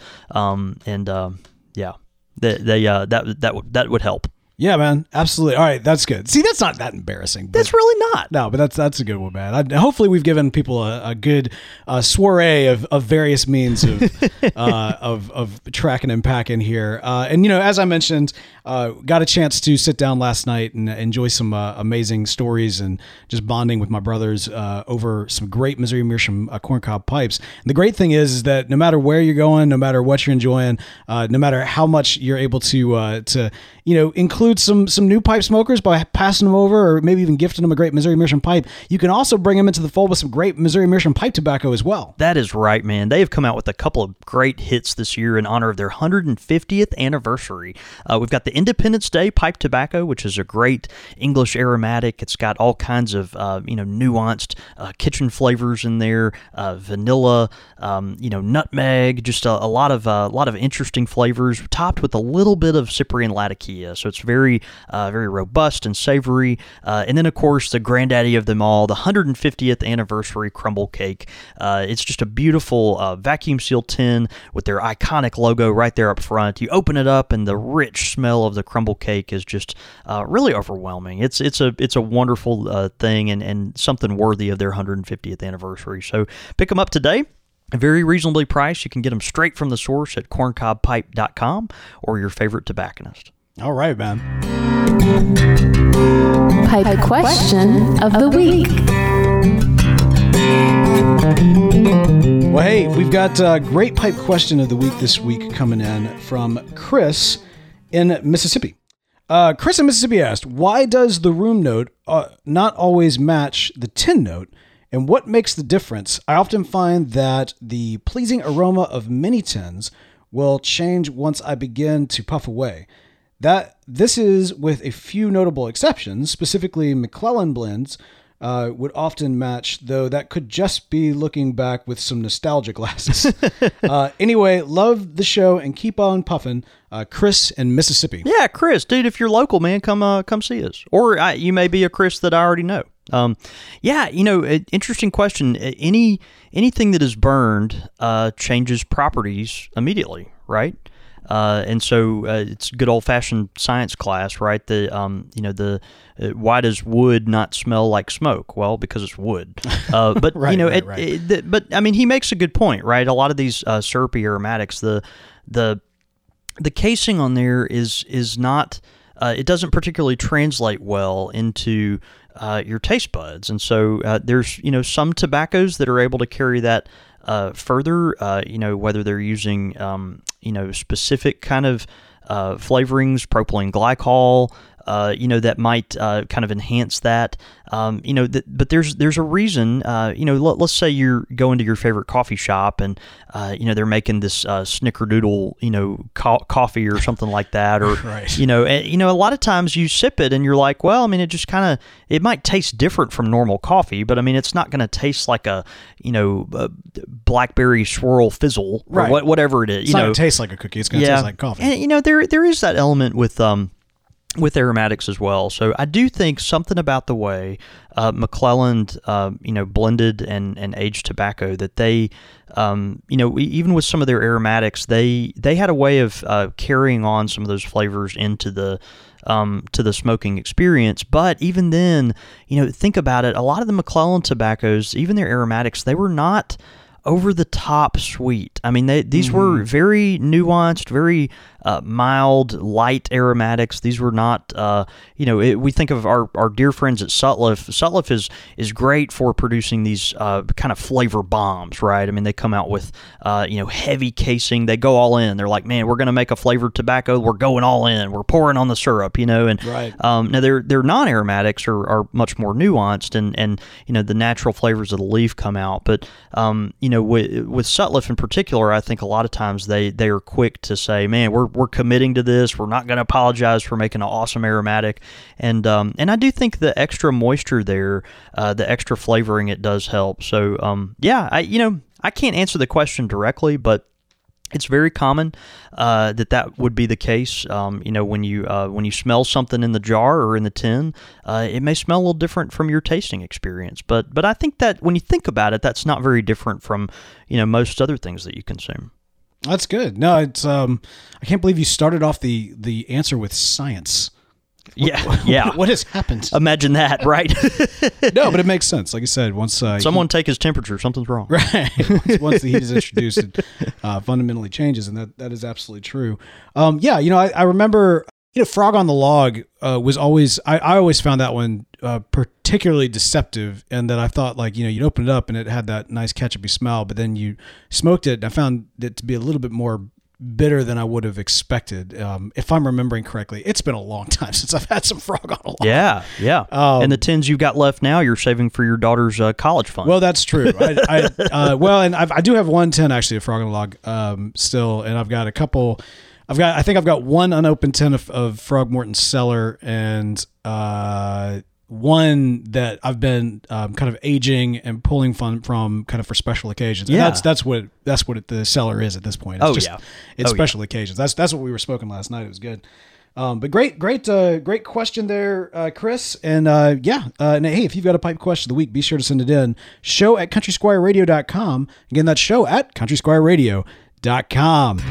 that would help. Yeah, man, absolutely. All right, that's good. See, that's not that embarrassing. But That's really not. no, but that's a good one, man. Hopefully, we've given people a good soiree of various means of tracking and packing here. And as I mentioned, got a chance to sit down last night and enjoy some amazing stories and just bonding with my brothers over some great Missouri Meerschaum corncob pipes. And the great thing is that no matter where you're going, no matter what you're enjoying, no matter how much you're able to include some new pipe smokers by passing them over or maybe even gifting them a great Missouri Meerschaum pipe, you can also bring them into the fold with some great Missouri Meerschaum pipe tobacco as well. That is right, man. They have come out with a couple of great hits this year in honor of their 150th anniversary. We've got the Independence Day pipe tobacco, which is a great English aromatic. It's got all kinds of nuanced kitchen flavors in there, vanilla, nutmeg, just a lot of interesting flavors, topped with a little bit of Cyprian Latakia. So it's very robust and savory. And then, of course, the granddaddy of them all, the 150th anniversary crumble cake. It's just a beautiful vacuum sealed tin with their iconic logo right there up front. You open it up, and the rich smell of the crumble cake is just really overwhelming. It's a wonderful thing and something worthy of their 150th anniversary. So pick them up today. Very reasonably priced. You can get them straight from the source at corncobpipe.com or your favorite tobacconist. All right, man. Pipe question of the week. Well, hey, we've got a great pipe question of the week this week coming in from Chris in Mississippi. Chris in Mississippi asked, why does the room note not always match the tin note, and what makes the difference? I often find that the pleasing aroma of many tins will change once I begin to puff away. This is with a few notable exceptions, specifically McClellan blends would often match, though that could just be looking back with some nostalgia glasses. Anyway, love the show and keep on puffing. Chris in Mississippi. Yeah, Chris, dude, if you're local, man, come see us. Or you may be a Chris that I already know. Interesting question. Anything that is burned changes properties immediately, right? And so it's good old fashioned science class, right? Why does wood not smell like smoke? Well, because it's wood. But Right. but I mean, he makes a good point, right? A lot of these syrupy aromatics, the casing on there is not. It doesn't particularly translate well into your taste buds, and so there's some tobaccos that are able to carry that further. Whether they're using specific kind of flavorings, propylene glycol. That might kind of enhance that. But there's a reason. Let's say you're going to your favorite coffee shop and they're making this snickerdoodle coffee or something like that, or Right. a lot of times you sip it and you're like, well, I mean, it just kind of it might taste different from normal coffee, but I mean, it's not going to taste like a blackberry swirl fizzle or Right. whatever it is. It's not going to taste like a cookie. It's going to taste like coffee. And there is that element with aromatics as well. So I do think something about the way McClelland, blended and aged tobacco, that they, even with some of their aromatics, they had a way of carrying on some of those flavors into the to the smoking experience. But even then, think about it. A lot of the McClelland tobaccos, even their aromatics, they were not over the top sweet. I mean, these were very nuanced, very mild, light aromatics. These were not, we think of our dear friends at Sutliff. Sutliff is great for producing these kind of flavor bombs, right? I mean, they come out with, heavy casing. They go all in. They're like, man, we're going to make a flavored tobacco. We're going all in. We're pouring on the syrup, and Right. now their non-aromatics are much more nuanced, and the natural flavors of the leaf come out. But, with Sutliff in particular, I think a lot of times they are quick to say, man, we're committing to this. We're not going to apologize for making an awesome aromatic. And I do think the extra moisture there, the extra flavoring, it does help. So, I can't answer the question directly, but it's very common that would be the case. When you smell something in the jar or in the tin, it may smell a little different from your tasting experience. But I think that when you think about it, that's not very different from most other things that you consume. That's good. No, it's I can't believe you started off the answer with science. Yeah. What has happened? Imagine that, right? No, but it makes sense. Like I said, once someone take his temperature, something's wrong. Right. Once the heat is introduced, it fundamentally changes, and that is absolutely true. I remember, Frog on the Log was always, I always found that one particularly deceptive, and that I thought, you'd open it up and it had that nice ketchupy smell, but then you smoked it, and I found it to be a little bit more bitter than I would have expected. If I'm remembering correctly, it's been a long time since I've had some Frog on a Log. Yeah. And the tins you've got left now, you're saving for your daughter's college fund. Well, that's true. I do have one tin actually of Frog on a Log still, and I've got a couple. I think I've got one unopened tin of Frog Morton Cellar, and one that I've been kind of aging and pulling from kind of for special occasions. And Yeah. that's what the cellar is at this point. It's It's special occasions. That's what we were smoking last night. It was good. But great question there, Chris. And and hey, if you've got a pipe question of the week, be sure to send it in. Show at countrysquireradio.com. Again, that's show at countrysquireradio.com.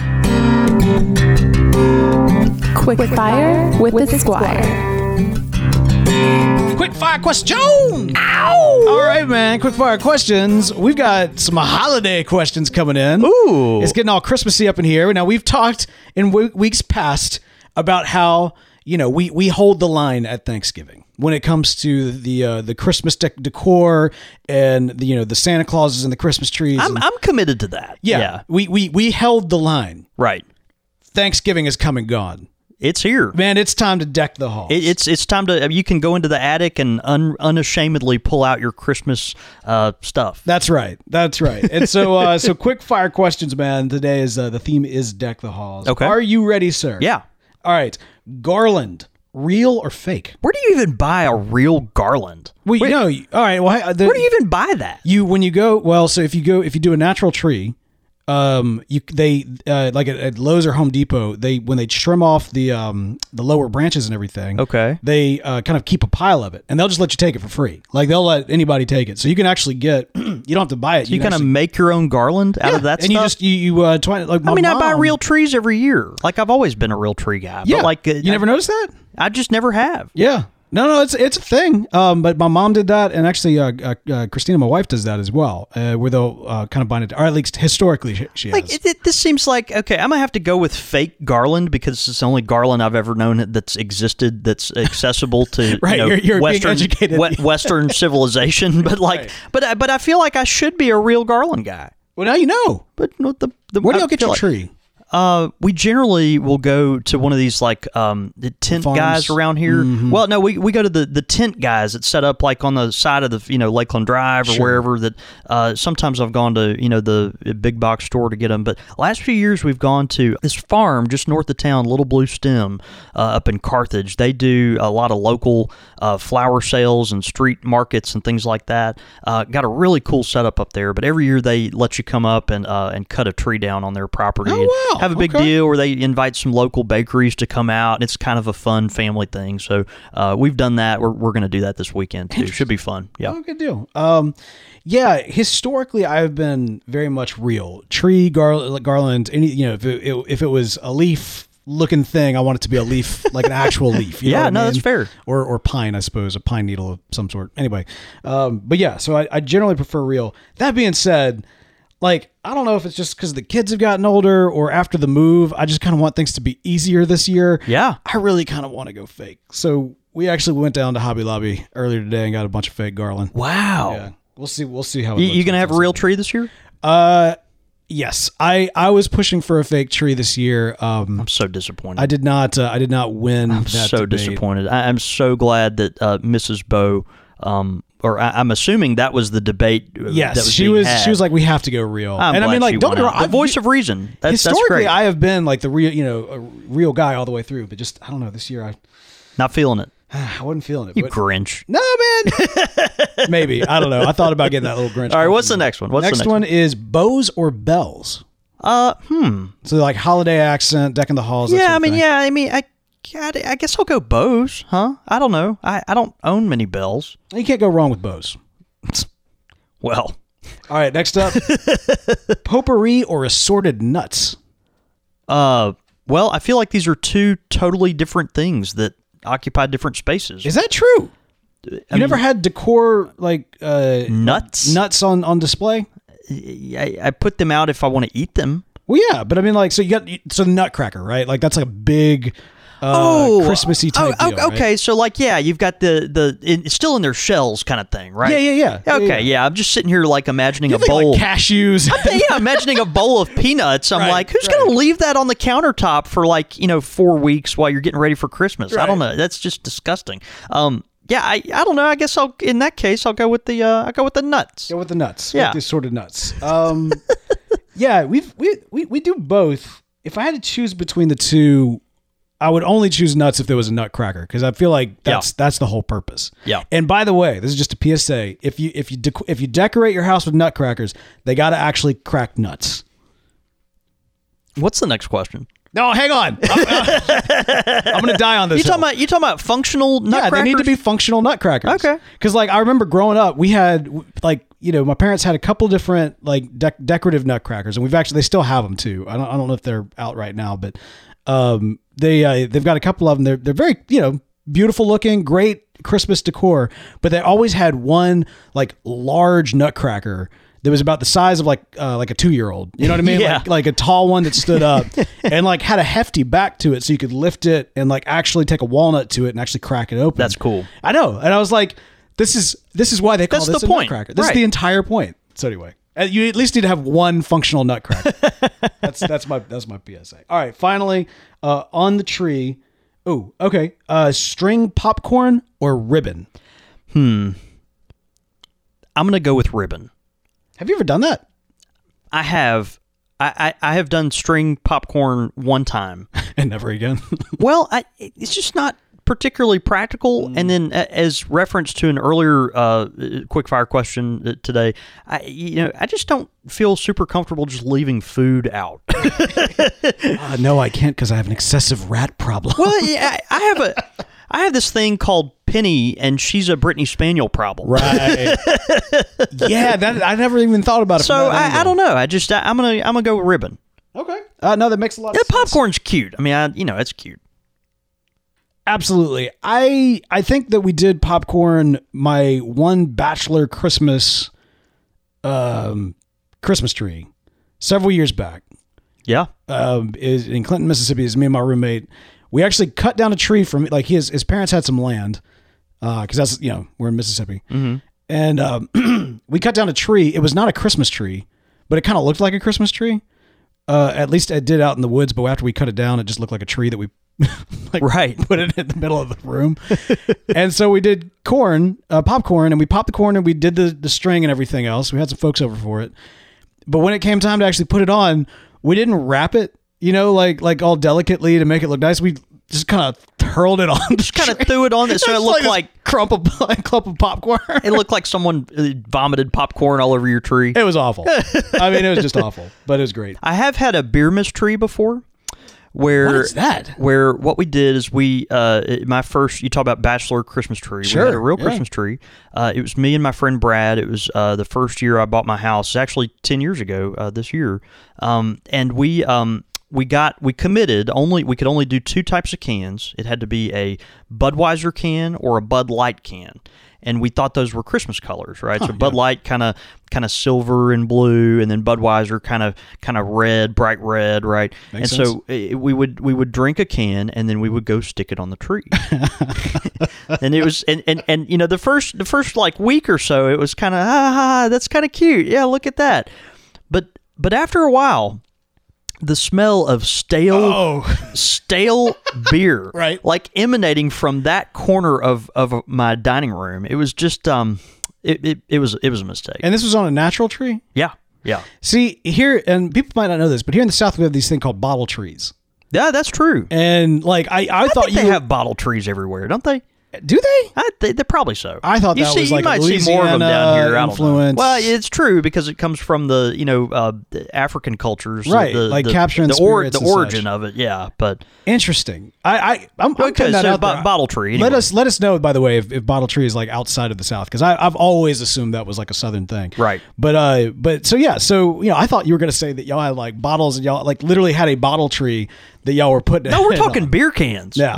Quick fire with the Squire. Quick fire question. Ow! All right, man. Quick fire questions. We've got some holiday questions coming in. Ooh. It's getting all Christmassy up in here. Now, we've talked in weeks past about how, we hold the line at Thanksgiving when it comes to the Christmas decor and the Santa Clauses and the Christmas trees. I'm committed to that. Yeah. We held the line. Right. Thanksgiving is come and gone. It's here. Man, it's time to deck the halls. It's time to. You can go into the attic and unashamedly pull out your Christmas stuff. That's right. And so quick fire questions, man. Today is the theme is deck the halls. Okay. Are you ready, sir? Yeah. All right. Garland, real or fake? Where do you even buy a real garland? Well, all right. Well, Where do you even buy that? So if you do a natural tree, Like at Lowe's or Home Depot, when they trim off the lower branches and everything, Okay. they kind of keep a pile of it, and they'll just let you take it for free. Like they'll let anybody take it, so you can actually get. You don't have to buy it. You can kind of actually, make your own garland out of that and stuff? I buy real trees every year. Like I've always been a real tree guy. Yeah, But like you never noticed that? I just never have. Yeah. No, it's a thing. But my mom did that, and actually, Christina, my wife, does that as well. Where they'll kind of bind it, or at least historically, she Like has. this seems like okay. I'm gonna have to go with fake garland because it's the only garland I've ever known that's existed that's accessible to Right, you're being Western educated. Western civilization. But like, but I feel like I should be a real garland guy. Well, now you know. But the Where do I y'all get feel your like- tree? We generally will go to one of these like the tent Farms. guys around here. Well, no, we go to the tent guys that set up like on the side of the Lakeland Drive or wherever that. Sometimes I've gone to the big box store to get them, but last few years we've gone to this farm just north of town, Little Blue Stem, up in Carthage. They do a lot of local flower sales and street markets and things like that. Got a really cool setup up there, but every year they let you come up and cut a tree down on their property. Oh, and wow. have a big deal where they invite some local bakeries to come out. And it's kind of a fun family thing. So we've done that. We're going to do that this weekend too. Should be fun. Yeah. Oh, good deal. Yeah, historically, I've been very much real tree garland. If it was a leaf looking thing, I want it to be a leaf, like an actual leaf. You know what I mean? That's fair. Or pine, I suppose, a pine needle of some sort. Anyway, but yeah, so I generally prefer real. That being said, like, I don't know if it's just because the kids have gotten older or after the move, I just kind of want things to be easier this year. Yeah. I really kind of want to go fake. So we actually went down to Hobby Lobby earlier today and got a bunch of fake garland. Wow. Yeah. We'll see how it You looks going to have a real tree this year? Yes. I was pushing for a fake tree this year. I'm so disappointed. I did not win I'm that so debate. disappointed. I'm so glad that Mrs. Bow, or I'm assuming that was the debate. Yes, that was she being was. had. She was like, "We have to go real." I'm and I glad mean, like, she don't won get me wrong. out. The voice of reason. That's historically, great. I have been like the real, a real guy all the way through. But just, I don't know. This year, Not feeling it. I wasn't feeling it. You but- Grinch. No, man. Maybe, I don't know. I thought about getting that little Grinch. All right, what's the next one? Next one is bows or bells. So like holiday accent, decking the halls. that Yeah, sort of thing. I guess I'll go bows, huh? I don't know. I don't own many bells. You can't go wrong with bows. Well, All right, next up, potpourri or assorted nuts. well, I feel like these are two totally different things that occupy different spaces. Is that true? You never had decor like Nuts? on display? I put them out if I want to eat them. Well, yeah, but I mean, like, so the Nutcracker, right? Like that's like a big Christmassy type deal, right? okay. So like, yeah, you've got it's still in their shells kind of thing, right? Yeah. Okay, yeah. I'm just sitting here like imagining You a think bowl. like cashews? Yeah, imagining a bowl of peanuts. I'm Right, like, who's right. going to leave that on the countertop for 4 weeks while you're getting ready for Christmas? I don't know. That's just disgusting. Yeah, I don't know. I guess in that case I'll go with the nuts. Go with the nuts. Yeah. With the assorted nuts. Yeah, we do both. If I had to choose between the two, I would only choose nuts if there was a nutcracker because I feel like that's the whole purpose. Yeah. And by the way, this is just a PSA. If you decorate your house with nutcrackers, they got to actually crack nuts. What's the next question? No, hang on. I'm going to die on this. You talking about functional nutcrackers? Yeah, they need to be functional nutcrackers. Okay. Because like I remember growing up, we had my parents had a couple different like decorative nutcrackers, and they still have them too. I don't know if they're out right now, but they've got a couple of them. They're very beautiful looking, great Christmas decor, but they always had one like large nutcracker that was about the size of like a 2-year-old. You know what I mean? Yeah. Like a tall one that stood up and like had a hefty back to it, so you could lift it and like actually take a walnut to it and actually crack it open. That's cool. I know, and I was like, this is why they call That's this the a point. nutcracker. This Right. is the entire point. So anyway, you at least need to have one functional nutcracker. that's my PSA. All right, finally, on the tree. Oh, okay. String popcorn or ribbon? I'm gonna go with ribbon. Have you ever done that? I have. I have done string popcorn one time. And never again. Well, it's just not particularly practical. And then, as reference to an earlier quickfire question today, I just don't feel super comfortable just leaving food out. No, I can't because I have an excessive rat problem. Well, yeah, I have this thing called Penny, and she's a Brittany Spaniel problem. Right. Yeah, that I never even thought about it. So I don't know. I'm gonna go with ribbon. Okay. No, that makes a lot of sense. Popcorn's cute. I mean, it's cute. Absolutely. I think that we did popcorn my one bachelor Christmas tree several years back. Yeah. Is in Clinton, Mississippi. Is me and my roommate. We actually cut down a tree from like his parents had some land because that's we're in Mississippi, and we cut down a tree. It was not a Christmas tree, but it kind of looked like a Christmas tree. At least it did out in the woods. But after we cut it down, it just looked like a tree that we put it in the middle of the room. And so we did popcorn, and we popped the corn, and we did the string and everything else. We had some folks over for it. But when it came time to actually put it on, we didn't wrap it, like all delicately to make it look nice. We just kind of hurled it on. Just kind of threw it on it, so it looked like clump of popcorn. It looked like someone vomited popcorn all over your tree. It was awful. I mean, it was just awful, but it was great. I have had a beer mist tree before. Where, what is that? Where what we did is you talk about bachelor Christmas tree. Sure, we had a real Christmas tree. It was me and my friend Brad. It was the first year I bought my house. It's actually 10 years ago this year. And we committed we could only do two types of cans. It had to be a Budweiser can or a Bud Light can. And we thought those were Christmas colors, right? So Bud Light kind of silver and blue, and then Budweiser kind of red, bright red, right? Makes sense. So we would drink a can, and then we would go stick it on the tree. And it was and the first like week or so, it was kind of that's kind of cute. Yeah, look at that. But after a while, the smell of stale beer, right, like emanating from that corner of my dining room. It was just it was a mistake. And this was on a natural tree? Yeah. See, here, and people might not know this, but here in the South we have these things called bottle trees. Yeah, that's true. And like I thought think they have bottle trees everywhere, don't they? Do they? They're probably so. I thought that was like you might Louisiana see more of them down here. Influence. Well, it's true because it comes from the the African cultures, right? Like capturing the spirits the origin of it. Yeah, but interesting. I'm putting that out there. Bottle tree. Anyway. Let us know, by the way, if bottle tree is like outside of the South, because I've always assumed that was like a Southern thing. Right. But so I thought you were gonna say that y'all had like bottles and y'all like literally had a bottle tree that y'all were putting. No, we're talking beer cans. Yeah.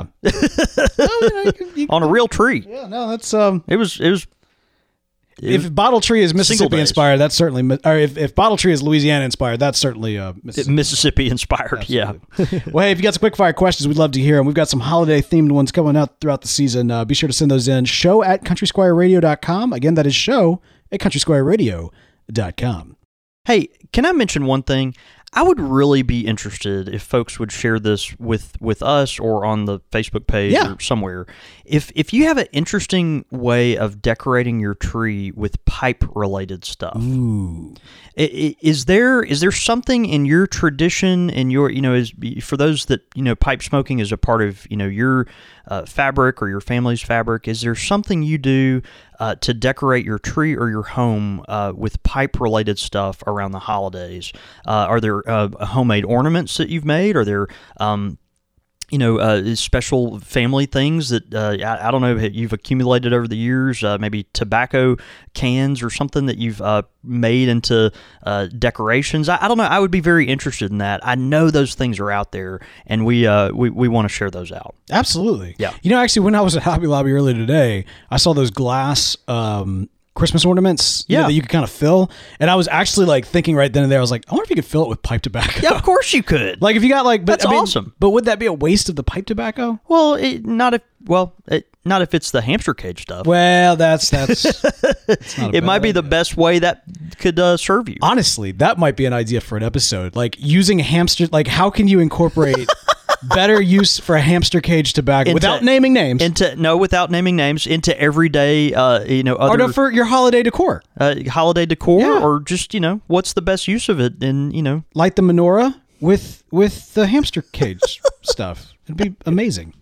On a real tree. Yeah, no, that's It was. If Bottle Tree is Mississippi inspired, that's certainly. Or if Bottle Tree is Louisiana inspired, that's certainly Mississippi inspired. Absolutely. Yeah. Well, hey, if you got some quick fire questions, we'd love to hear them. We've got some holiday themed ones coming out throughout the season. Be sure to send those in. show@countrysquireradio.com. Again, that is show@countrysquireradio.com. Hey, can I mention one thing? I would really be interested if folks would share this with us or on the Facebook page or somewhere. If you have an interesting way of decorating your tree with pipe related stuff. Ooh. Is there something in your tradition, in your for those that pipe smoking is a part of your fabric or your family's fabric, is there something you do to decorate your tree or your home with pipe related stuff around the holidays? Are there homemade ornaments that you've made? Are there special family things that I don't know you've accumulated over the years? Maybe tobacco cans or something that you've made into decorations. I don't know. I would be very interested in that. I know those things are out there, and we want to share those out. Absolutely. Yeah. Actually, when I was at Hobby Lobby earlier today, I saw those glass Christmas ornaments that you could kind of fill, and I was actually like thinking right then and there, I was like, I wonder if you could fill it with pipe tobacco. Yeah, of course you could. Like if you got like, but, that's awesome. But would that be a waste of the pipe tobacco? Well, not if it's the hamster cage stuff. Well, that's it might be the best way that could serve you. Honestly, that might be an idea for an episode. Like using hamster, like how can you incorporate better use for a hamster cage tobacco without naming names? Without naming names into everyday, or for your holiday decor, or just what's the best use of it, and light the menorah with the hamster cage stuff. It'd be amazing.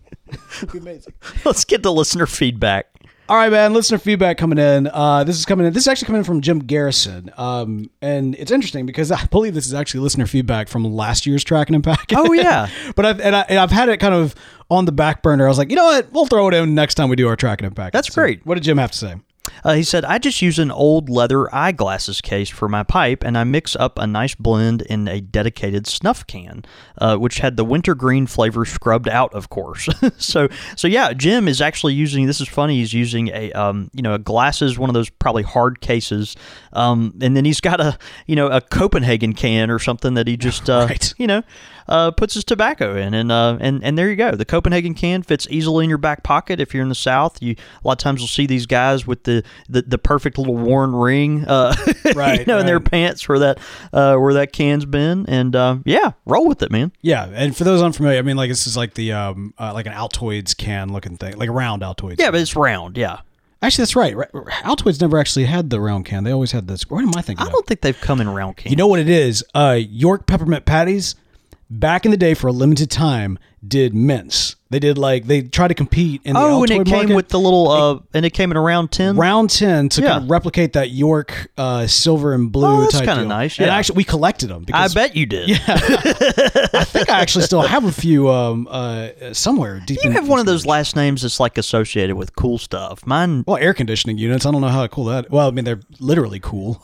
It'd be amazing. Let's get the listener feedback. All right, man. Listener feedback coming in. This is actually coming in from Jim Garrison. And it's interesting because I believe this is actually listener feedback from last year's Tracking and Packing. Oh, yeah. But I've had it kind of on the back burner. I was like, you know what? We'll throw it in next time we do our Tracking and Packing. That's great. What did Jim have to say? He said, I just use an old leather eyeglasses case for my pipe, and I mix up a nice blend in a dedicated snuff can, which had the wintergreen flavor scrubbed out, of course. So yeah, Jim is actually using, this is funny, he's using a glasses, one of those probably hard cases, and then he's got a Copenhagen can or something that he just, Right. puts his tobacco in, and there you go. The Copenhagen can fits easily in your back pocket if you're in the South. A lot of times you'll see these guys with the perfect little worn ring, Right, in their pants where that can's been, and yeah, roll with it, man. Yeah, and for those unfamiliar, I mean, like this is like the like an Altoids can looking thing, like a round Altoids. Yeah, but it's round. Yeah, actually, that's right. Altoids never actually had the round can; they always had this. What am I thinking? I don't think they've come in round cans. You know what it is? York peppermint patties. Back in the day, for a limited time, did mints. They tried to compete in the Altoid and it came market. with the little, and it came in a round tin. Round tin to kind of replicate that York silver and blue Oh, that's type kinda deal. nice, And yeah. actually, we collected them. I Because bet you did. I think I actually still have a few somewhere deep You in have one of those last names that's like associated with cool stuff. Mine. Well, air conditioning units. I don't know how cool that. Well, I mean, they're literally cool.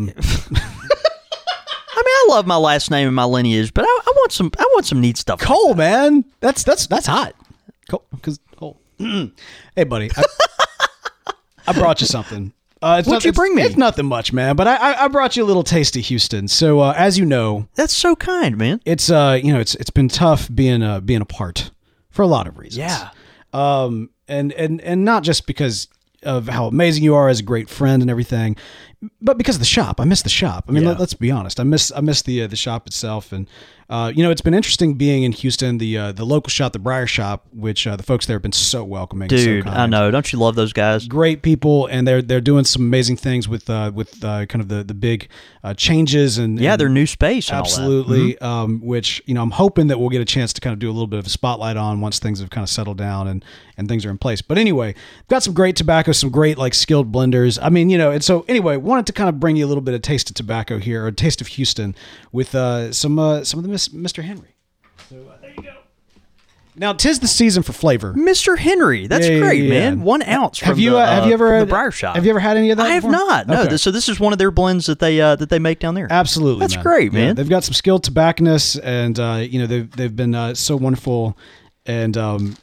I mean, I love my last name and my lineage, but I want some neat stuff. Cole, man, that's hot. Cole, because Cole. Hey, buddy, I brought you something. What'd you bring me? It's nothing much, man. But I brought you a little taste of Houston. So as you know, That's so kind, man. it's it's been tough being apart for a lot of reasons. Yeah. And not just because of how amazing you are as a great friend and everything, but because of the shop. I miss the shop. I mean, Yeah. let's be honest. I miss the shop itself, and it's been interesting being in Houston. The local shop, the Briar Shop, which the folks there have been so welcoming, Dude, so kind. I know. Don't you love those guys? Great people, and they're doing some amazing things with kind of the big changes and Yeah, their new space and absolutely. Which I'm hoping that we'll get a chance to kind of do a little bit of a spotlight on once things have kind of settled down and things are in place. But anyway, got some great tobacco, some great like skilled blenders. I mean, and so anyway, wanted to kind of bring you a little bit of taste of tobacco here, or taste of Houston, with some of the Mr. Henry. So there you go. Now, 'tis the season for flavor. Mr. Henry. That's Yeah, great, yeah. man. 1 ounce from Have you ever from had the Briar Shop. Have you ever had any of that? I have before? not. No. Okay. So this is one of their blends that they make down there. Absolutely, That's man. great, man. Yeah, they've got some skilled tobacconists, and they've been so wonderful, and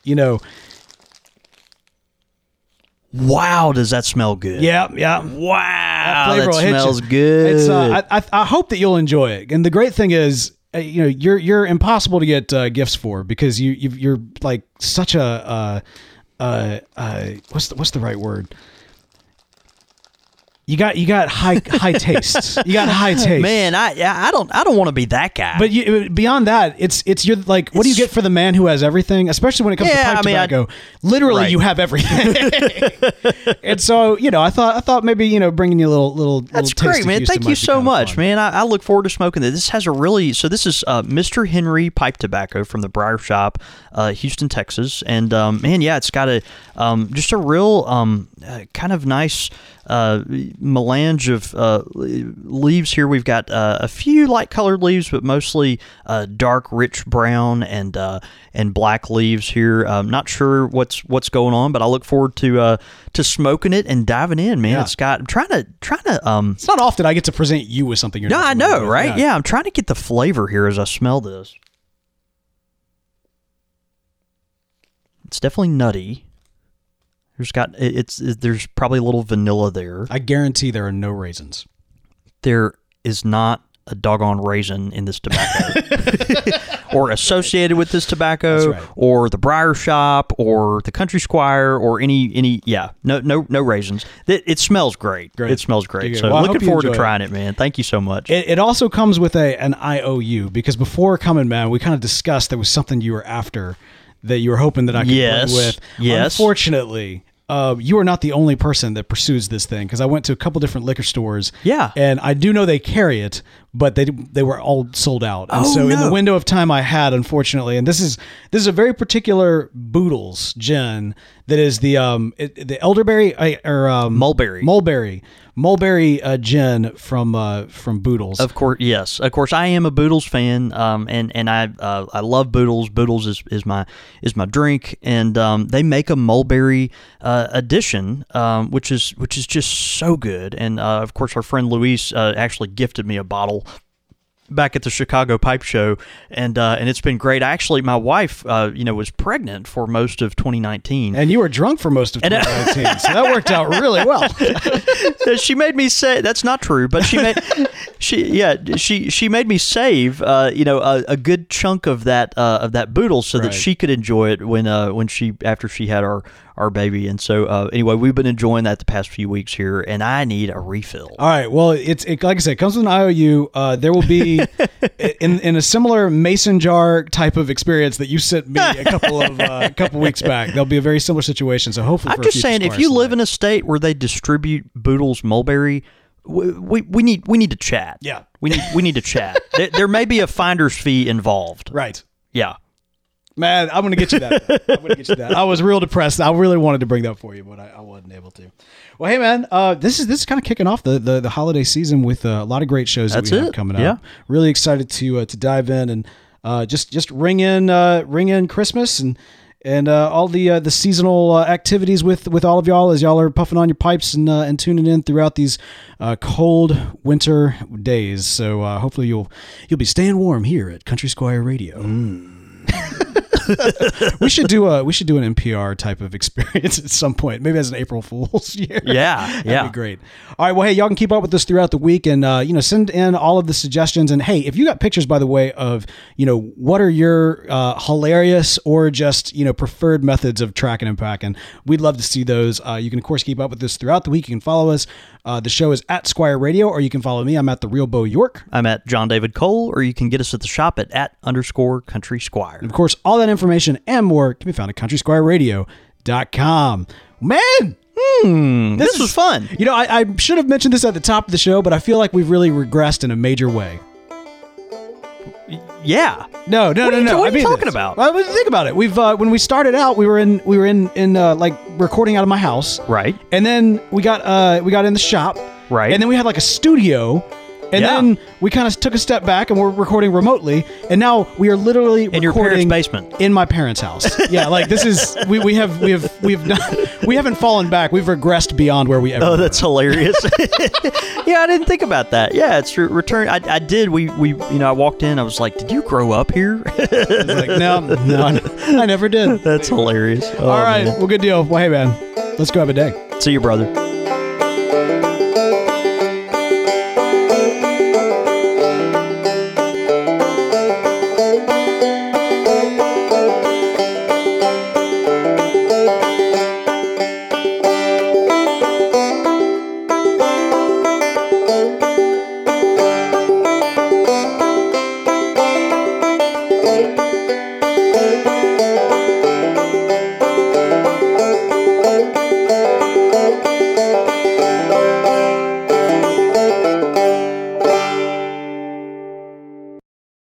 Wow, does that smell good? yeah. Wow, Flavor that will hit you. smells good. It's I hope that you'll enjoy it. And the great thing is, you're impossible to get gifts for, because you're like such a what's the right word? You got high tastes. You got high taste. Man, I don't want to be that guy. But beyond that, it's you're like, what do you get for the man who has everything? Especially when it comes to pipe tobacco. Literally, Right. you have everything. And so, I thought maybe bringing you a little. That's taste great, of man. Houston Thank might you be so kinda much, fun. man. I look forward to smoking this. This has this is Mr. Henry pipe tobacco from the Briar Shop, Houston, Texas, and man, yeah, it's got just a real kind of nice melange of leaves here. We've got a few light colored leaves, but mostly dark, rich brown and black leaves here. Not sure what's going on, but I look forward to smoking it and diving in, man. Yeah. It's got. I'm trying to. It's not often I get to present you with something you're No, not I familiar know, with. right? Yeah, I'm trying to get the flavor here as I smell this. It's definitely nutty. There's probably a little vanilla there. I guarantee there are no raisins. There is not a doggone raisin in this tobacco, or associated with this tobacco, That's right. or the Briar Shop, or the Country Squire, or any. Yeah, no raisins. It smells great. Great. It smells great. Good. So Well, I hope looking you forward to enjoy trying it, man. Thank you so much. It also comes with an IOU, because before coming, man, we kind of discussed there was something you were after that you were hoping that I could Yes. bring with. Yes. Unfortunately, you are not the only person that pursues this thing, because I went to a couple different liquor stores. Yeah. And I do know they carry it, but they were all sold out. And Oh, so in no. the window of time I had, unfortunately, and this is a very particular Boodles gin that is the elderberry mulberry gin from Boodles. Of course, yes. Of course, I am a Boodles fan, and I love Boodles. Boodles is my drink, and they make a mulberry edition, which is just so good. And of course, our friend Luis actually gifted me a bottle back at the Chicago Pipe Show, and it's been great. Actually, my wife, was pregnant for most of 2019. And you were drunk for most of 2019, so that worked out really well. She made me say that's not true, but she made me save a good chunk of that Boodle so that Right. she could enjoy it after she had our baby. And so anyway, we've been enjoying that the past few weeks here, and I need a refill. All right. Well, it like I said, it comes with an IOU. There will be in a similar mason jar type of experience that you sent me a couple weeks back. There'll be a very similar situation. So hopefully, I'm just saying, if you live in a state where they distribute Boodles mulberry, we need to chat. Yeah. we need to chat. There may be a finder's fee involved. right. Yeah. Man, I'm going to get you that. I was real depressed. I really wanted to bring that for you, but I wasn't able to. Well, hey, man, this is kind of kicking off the holiday season with a lot of great shows that we have coming up. Yeah. Really excited to dive in and just ring in Christmas and all the seasonal activities with all of y'all as y'all are puffing on your pipes and tuning in throughout these cold winter days. So hopefully you'll be staying warm here at Country Squire Radio. We should do an NPR type of experience at some point, maybe as an April Fool's year. Yeah, That'd be great. All right, well, hey, y'all can keep up with us throughout the week, and send in all of the suggestions. And hey, if you got pictures, by the way, of what are your hilarious or just preferred methods of tracking and packing, we'd love to see those. You can of course keep up with us throughout the week. You can follow us. The show is at Squire Radio, or you can follow me. I'm at The Real Bo York. I'm at John David Cole, or you can get us at the shop at _Country Squire. And of course, all that information and more can be found at countrysquireradio.com. Man, This was fun. I should have mentioned this at the top of the show, but I feel like we've really regressed in a major way. Yeah. No. What are you talking about? Well, think about it. We've when we started out, we were in like recording out of my house, Right. and then we got in the shop, Right. and then we had like a studio. And Yeah. then we kind of took a step back and we're recording remotely. And now we are literally In your recording parents' basement. in my parents' house. Yeah, like this is we haven't fallen back. We've regressed beyond where we ever. Oh, were. that's hilarious. Yeah, I didn't think about that. Yeah, it's return. I did. We I walked in. I was like, "Did you grow up here?" It's like, no, I never did. That's hilarious. Oh, All right, man. well, good deal. Well, hey man, let's go have a day. See you, brother.